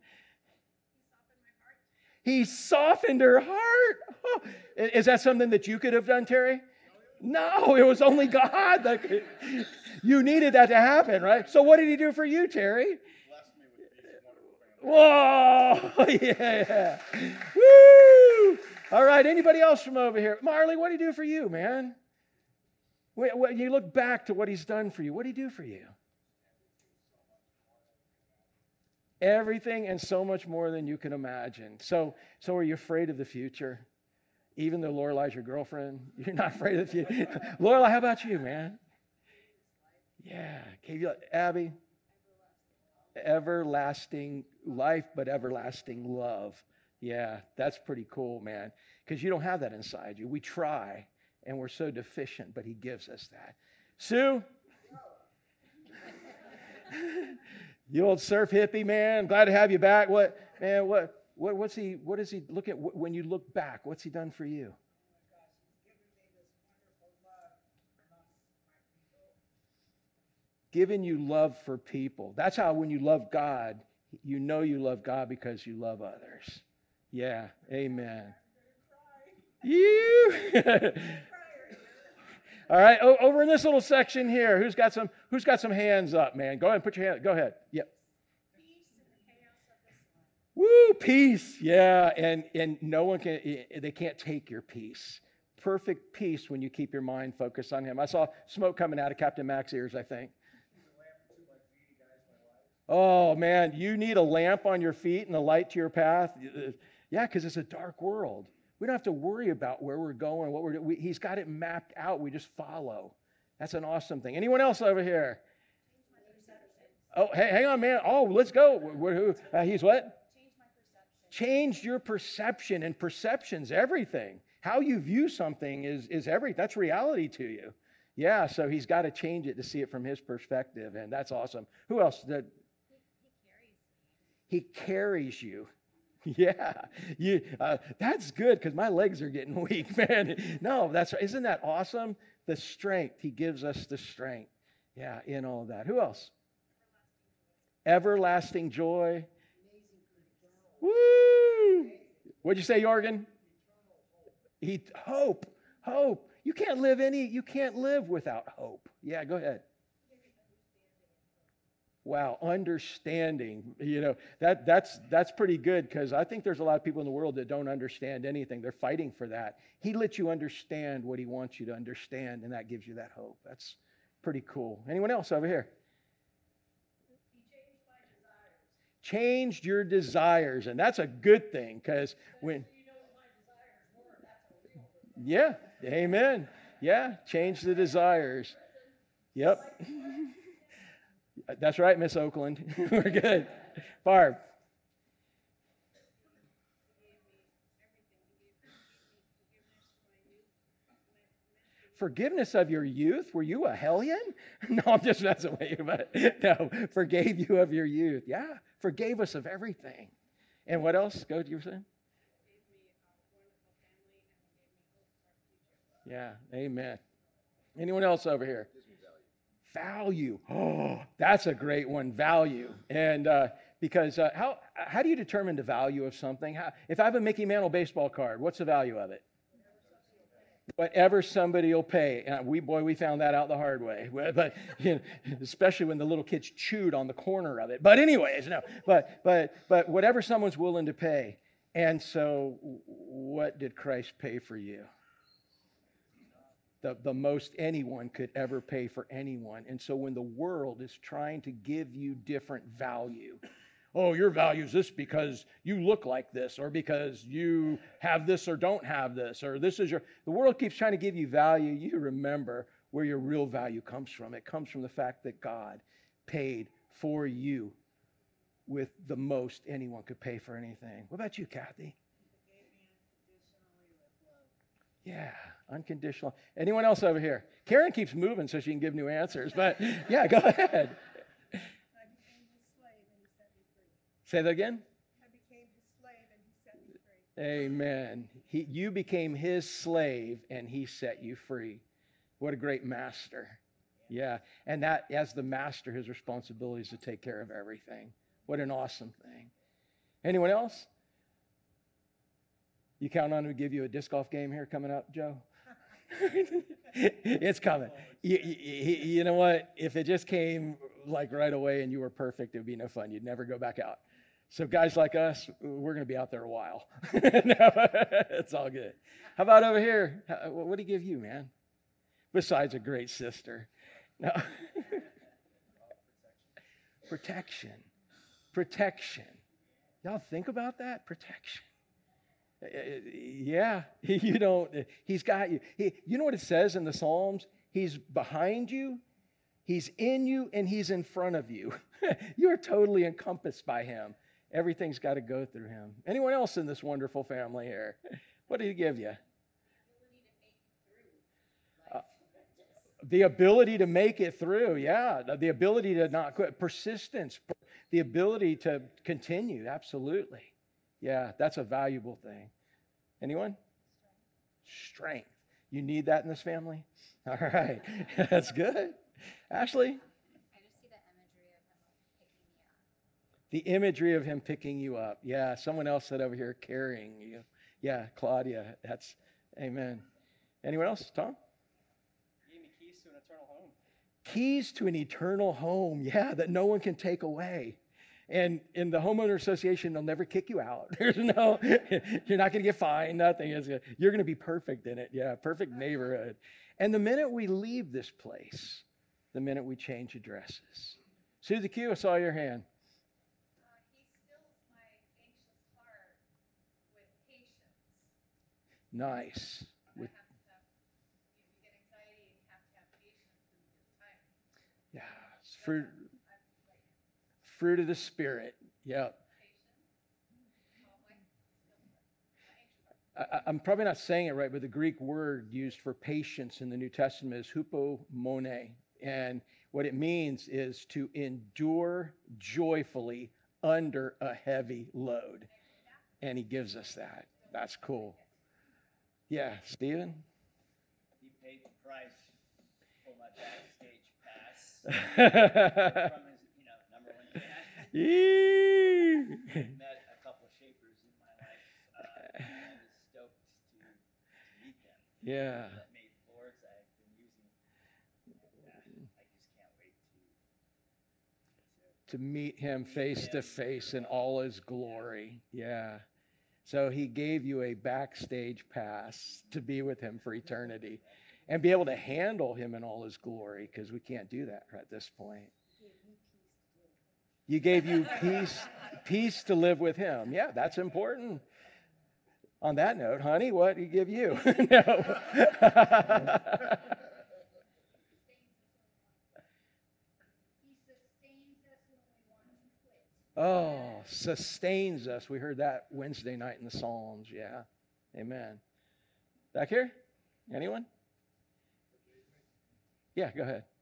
He softened her heart. Oh, is that something that you could have done, Terry? No, it was only God that could. You needed that to happen, right? So what did he do for you, Terry? Blessed me with these wonderful family. Whoa! Yeah. Woo! All right, anybody else from over here? Marley, what did he do for you, man? When you look back to what he's done for you, what did he do for you? Everything and so much more than you can imagine. So, so are you afraid of the future? Even though Lorelai's your girlfriend, you're not afraid of the future. Lorelai, how about you, man? Yeah. Abby? Everlasting life, but everlasting love. Yeah, that's pretty cool, man. Because you don't have that inside you. We try, and we're so deficient, but he gives us that. Sue? You old surf hippie, man. Glad to have you back. What, man, what, what, what's he, what does he look at when you look back? What's he done for you? Giving you love for people. That's how when you love God, you know you love God because you love others. Yeah, amen. You. All right, o- over in this little section here, who's got some who's got some hands up, man? Go ahead and put your hand. Go ahead. Yep. Woo, peace. Yeah, and and no one can they can't take your peace. Perfect peace when you keep your mind focused on him. I saw smoke coming out of Captain Mac's ears, I think. Oh, man, you need a lamp on your feet and a light to your path. Yeah, because it's a dark world. We don't have to worry about where we're going, what we're doing. We, he's got it mapped out. We just follow. That's an awesome thing. Anyone else over here? Oh, hey, hang on, man. Oh, let's go. Who? who uh, he's what? Change my perception. Change your perception, and perception's everything. How you view something is, is everything. That's reality to you. Yeah, so he's got to change it to see it from his perspective, and that's awesome. Who else? Did, He carries you. Yeah, you. Uh, that's good because my legs are getting weak, man. No, that's isn't that awesome? The strength he gives us, the strength. Yeah, in all that. Who else? Everlasting joy. Woo! What'd you say, Jorgen? He hope, hope. You can't live any. You can't live without hope. Yeah, go ahead. Wow, understanding, you know, that that's that's pretty good because I think there's a lot of people in the world that don't understand anything. They're fighting for that. He lets you understand what he wants you to understand, and that gives you that hope. That's pretty cool. Anyone else over here? He changed my desires. Changed your desires, and that's a good thing because when... You know what my desires were, that's how Yeah, amen. Yeah, change the desires. Yep. That's right, Miss Oakland. We're good. Barb. Forgiveness of your youth? Were you a hellion? No, I'm just messing with you, but no, forgave you of your youth. Yeah, forgave us of everything. And what else? Go, you were saying? Yeah, amen. Anyone else over here? Value. Oh, that's a great one. Value. And uh, because uh, how how do you determine the value of something? How, if I have a Mickey Mantle baseball card, what's the value of it? Whatever somebody will pay. And we boy, we found that out the hard way. But you know, especially when the little kids chewed on the corner of it. But anyways, no. But but but whatever someone's willing to pay. And so, what did Christ pay for you? The, the most anyone could ever pay for anyone. And so when the world is trying to give you different value, oh, your value is this because you look like this, or because you have this or don't have this, or this is your... The world keeps trying to give you value. You remember where your real value comes from. It comes from the fact that God paid for you with the most anyone could pay for anything. What about you, Kathy? Yeah, unconditional. Anyone else over here? Karen keeps moving so she can give new answers, but yeah, go ahead. I became his slave and he set me free. Say that again? I became his slave and he set me free. Amen. He, you became his slave and he set you free. What a great master. Yeah, and that as the master, his responsibility is to take care of everything. What an awesome thing. Anyone else? You count on him to give you a disc golf game here coming up, Joe? It's coming. You, you, you know what? If it just came like right away and you were perfect, it would be no fun. You'd never go back out. So guys like us, we're going to be out there a while. No, it's all good. How about over here? What did he give you, man? Besides a great sister. No. Protection. Protection. Y'all think about that? Protection. Yeah, you don't, he's got you. He, you know what it says in the Psalms? He's behind you, he's in you, and he's in front of you. You're totally encompassed by him. Everything's got to go through him. Anyone else in this wonderful family here? What did he give you? Uh, the ability to make it through, yeah. The ability to not quit. Persistence. The ability to continue, absolutely. Yeah, that's a valuable thing. Anyone? Strength. You need that in this family? All right. That's good. Ashley? I just see the imagery of him picking me up. The imagery of him picking you up. Yeah, someone else said over here, carrying you. Yeah, Claudia. That's, amen. Anyone else? Tom? He gave me keys to an eternal home. Keys to an eternal home. Yeah, that no one can take away. And in the homeowner association, they'll never kick you out. There's no, you're not going to get fined, nothing. You're going to be perfect in it. Yeah, perfect neighborhood. And the minute we leave this place, the minute we change addresses. Susie Q, I saw your hand. Uh, he stills my anxious heart with patience. Nice. But With, I have to have, you, you get anxiety and you have to have patience and just time. yeah, it's fruit, I'm like fruit of the Spirit. Yep. patience. Well, my, my anxious heart. I, I'm probably not saying it right, but the Greek word used for patience in the New Testament is hupomone. And what it means is to endure joyfully under a heavy load. And he gives us that. That's cool. Yeah, Stephen? He paid the price for my backstage pass from his, you know, number one fan. Yee. Met a couple of shapers in my life. Uh, and I was stoked to, to meet them. Yeah. That made boards I've been using. And, uh, I just can't wait to, To meet him face to face in all his glory. Yeah. So he gave you a backstage pass to be with him for eternity and be able to handle him in all his glory, because we can't do that at this point. You gave you peace, peace to live with him. Yeah, that's important. On that note, honey, what did he give you? No. He sustains us when we want to quit. Oh, sustains us. We heard that Wednesday night in the Psalms. Yeah. Amen. Back here? Anyone? Yeah, go ahead.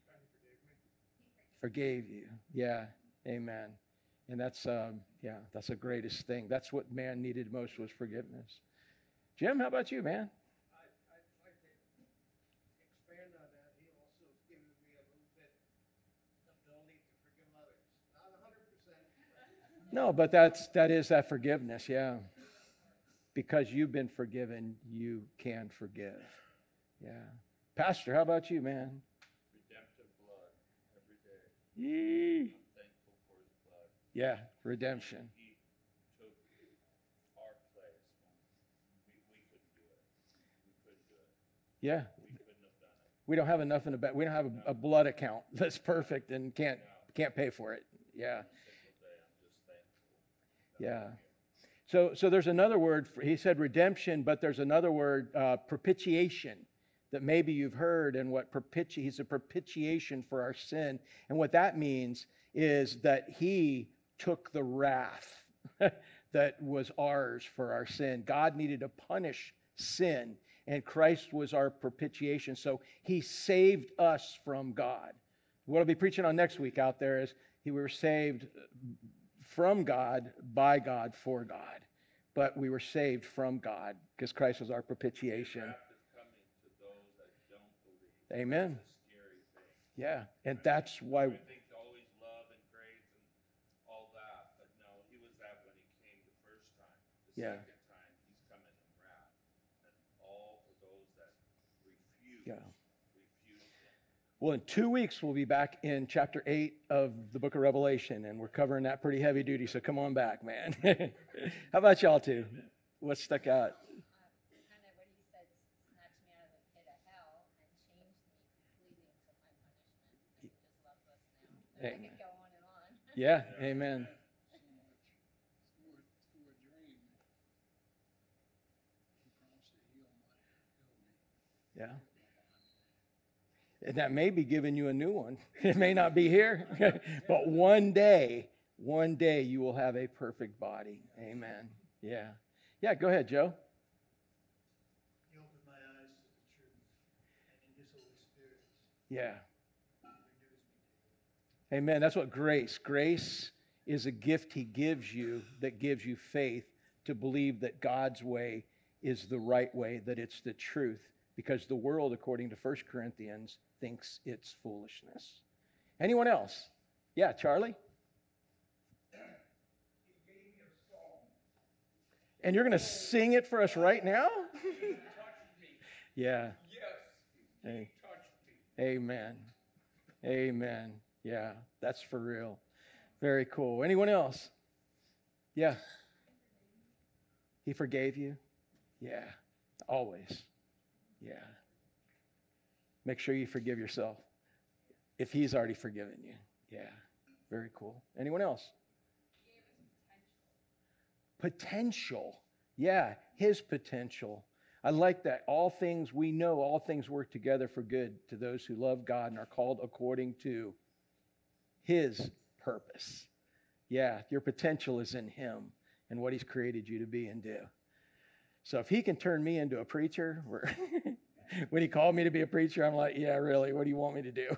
Forgave you. Yeah. Amen. And that's, um, yeah, that's the greatest thing. That's what man needed most, was forgiveness. Jim, how about you, man? I, I'd like to expand on that. He also has given me a little bit ability to forgive others. Not a hundred percent. No, but that's, that is that forgiveness. Yeah. Because you've been forgiven, you can forgive. Yeah. Pastor, how about you, man? Redemptive blood every day. Yee. I'm thankful for his blood. Yeah, redemption. He took our place when we, we couldn't do it. We couldn't do it. Yeah. We couldn't have done it. We don't have enough in the bank. We don't have a, a blood account that's perfect and can't can't pay for it. Yeah. Every single day, I'm just thankful. that Yeah. I'm here. So so there's another word. For, he said redemption, but there's another word, uh, propitiation, that maybe you've heard. And what propiti- he's a propitiation for our sin. And what that means is that he took the wrath that was ours for our sin. God needed to punish sin, and Christ was our propitiation. So he saved us from God. What I'll be preaching on next week out there is he, we were saved from God, by God, for God. But we were saved from God because Christ was our propitiation. Wrath is coming to those that don't believe. Amen. It's a scary thing. Yeah, and that's why, We think always love and grace and all that, but no, he was that when he came the first time. The Yeah. second time, he's coming in wrath. And all for those that refuse, Yeah. refuse him. Well, in two weeks, we'll be back in chapter eight of the book of Revelation, and we're covering that pretty heavy duty, so come on back, man. How about y'all two? What stuck out? Kind of what he said, snatched me out of the pit of hell and changed me completely and took my punishment. And he just loves us now. And I Amen. could go on and on. Yeah, amen. Through a, through a dream, he promised to heal my, heal me. Yeah. And that may be giving you a new one. It may not be here, but one day, one day you will have a perfect body. Amen. Yeah. Yeah, go ahead, Joe. He opened my eyes to the truth, and in his Holy Spirit, Yeah. he renews me daily. Amen. That's what grace. Grace is a gift he gives you that gives you faith to believe that God's way is the right way, that it's the truth, because the world, according to First Corinthians, thinks it's foolishness. Anyone else? Yeah, Charlie? And you're going to sing it for us right now? Yeah. Yes. Amen. Amen. Yeah, that's for real. Very cool. Anyone else? Yeah. He forgave you? Yeah. Always. Yeah. Make sure you forgive yourself if he's already forgiven you. Yeah. Very cool. Anyone else? Potential. Yeah, his potential. I like that. All things we know, all things work together for good to those who love God and are called according to his purpose. Yeah, your potential is in him and what he's created you to be and do. So if he can turn me into a preacher, we're when he called me to be a preacher, I'm like, yeah, really, what do you want me to do?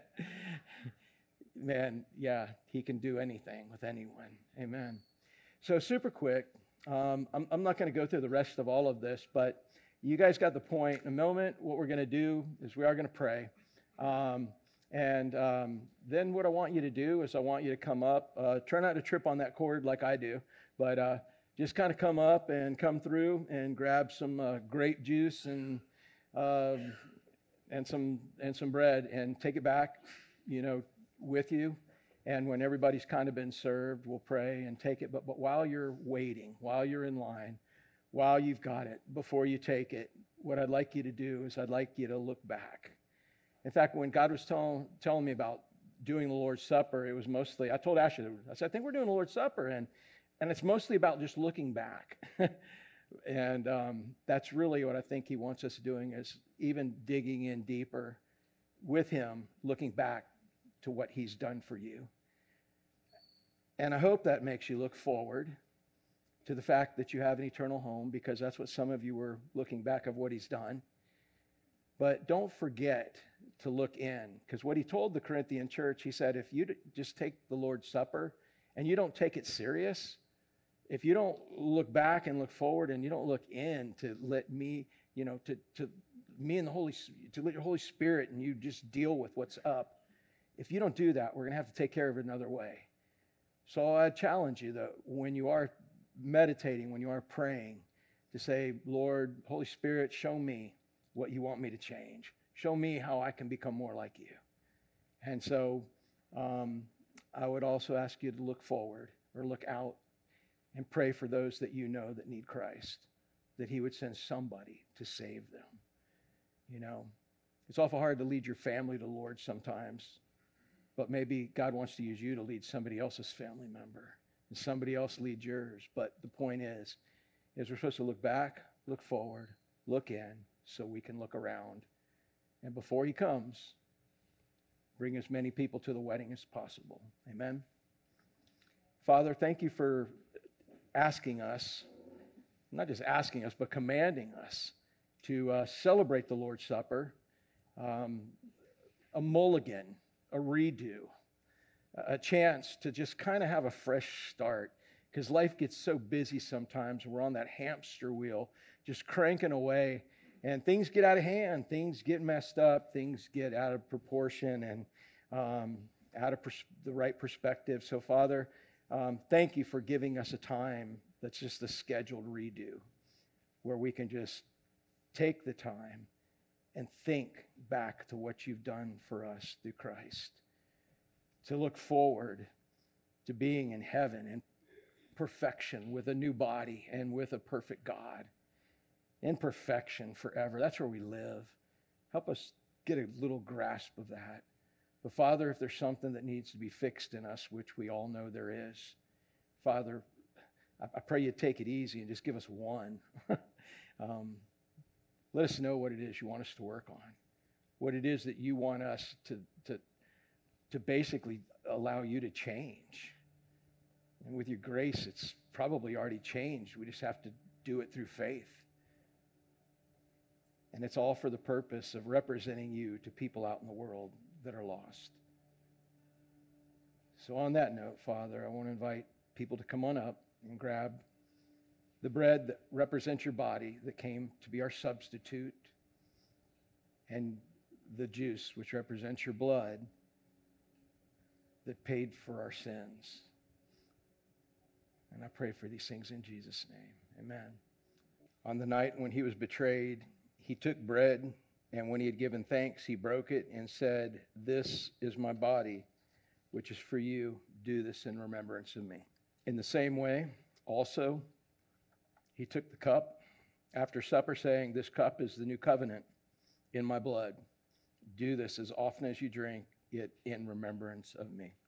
Man, yeah, he can do anything with anyone. Amen. So super quick, um, I'm, I'm not going to go through the rest of all of this, but you guys got the point. In a moment, what we're going to do is we are going to pray. Um, and um, then what I want you to do is I want you to come up. Uh, try not to trip on that cord like I do, but uh, just kind of come up and come through and grab some uh, grape juice and uh, and some and some bread and take it back, you know, with you. And when everybody's kind of been served, we'll pray and take it. But, but while you're waiting, while you're in line, while you've got it, before you take it, what I'd like you to do is I'd like you to look back. In fact, when God was telling, telling me about doing the Lord's Supper, it was mostly, I told Ashley, I said, I think we're doing the Lord's Supper. And, and it's mostly about just looking back. and um, that's really what I think he wants us doing, is even digging in deeper with him, looking back to what he's done for you. And I hope that makes you look forward to the fact that you have an eternal home, because that's what some of you were looking back of what he's done. But don't forget to look in, because what he told the Corinthian church, he said, if you just take the Lord's Supper and you don't take it serious, if you don't look back and look forward and you don't look in to let me, you know, to, to me and the Holy, to let your Holy Spirit and you just deal with what's up, if you don't do that, we're going to have to take care of it another way. So I challenge you, though, when you are meditating, when you are praying, to say, Lord, Holy Spirit, show me what you want me to change. Show me how I can become more like you. And so um, I would also ask you to look forward or look out and pray for those that you know that need Christ, that he would send somebody to save them. You know, it's awful hard to lead your family to the Lord sometimes, but maybe God wants to use you to lead somebody else's family member and somebody else lead yours. But the point is, is we're supposed to look back, look forward, look in, so we can look around. And before he comes, bring as many people to the wedding as possible. Amen. Father, thank you for asking us, not just asking us, but commanding us to uh, celebrate the Lord's Supper, um, a mulligan, a redo, a chance to just kind of have a fresh start, because life gets so busy sometimes. We're on that hamster wheel, just cranking away, and things get out of hand, things get messed up, things get out of proportion and um, out of pers- the right perspective. So, Father, um, thank you for giving us a time that's just a scheduled redo, where we can just take the time and think back to what you've done for us through Christ. To look forward to being in heaven in perfection with a new body and with a perfect God. In perfection forever. That's where we live. Help us get a little grasp of that. But Father, if there's something that needs to be fixed in us, which we all know there is, Father, I, I pray you take it easy and just give us one. um, let us know what it is you want us to work on. What it is that you want us to, to, to basically allow you to change. And with your grace, it's probably already changed. We just have to do it through faith. And it's all for the purpose of representing you to people out in the world that are lost. So on that note, Father, I want to invite people to come on up and grab the bread that represents your body that came to be our substitute, and the juice which represents your blood that paid for our sins. And I pray for these things in Jesus' name. Amen. On the night when he was betrayed, he took bread, and when he had given thanks, he broke it and said, "This is my body, which is for you. Do this in remembrance of me." In the same way, also, he took the cup after supper, saying, "This cup is the new covenant in my blood. Do this as often as you drink it in remembrance of me."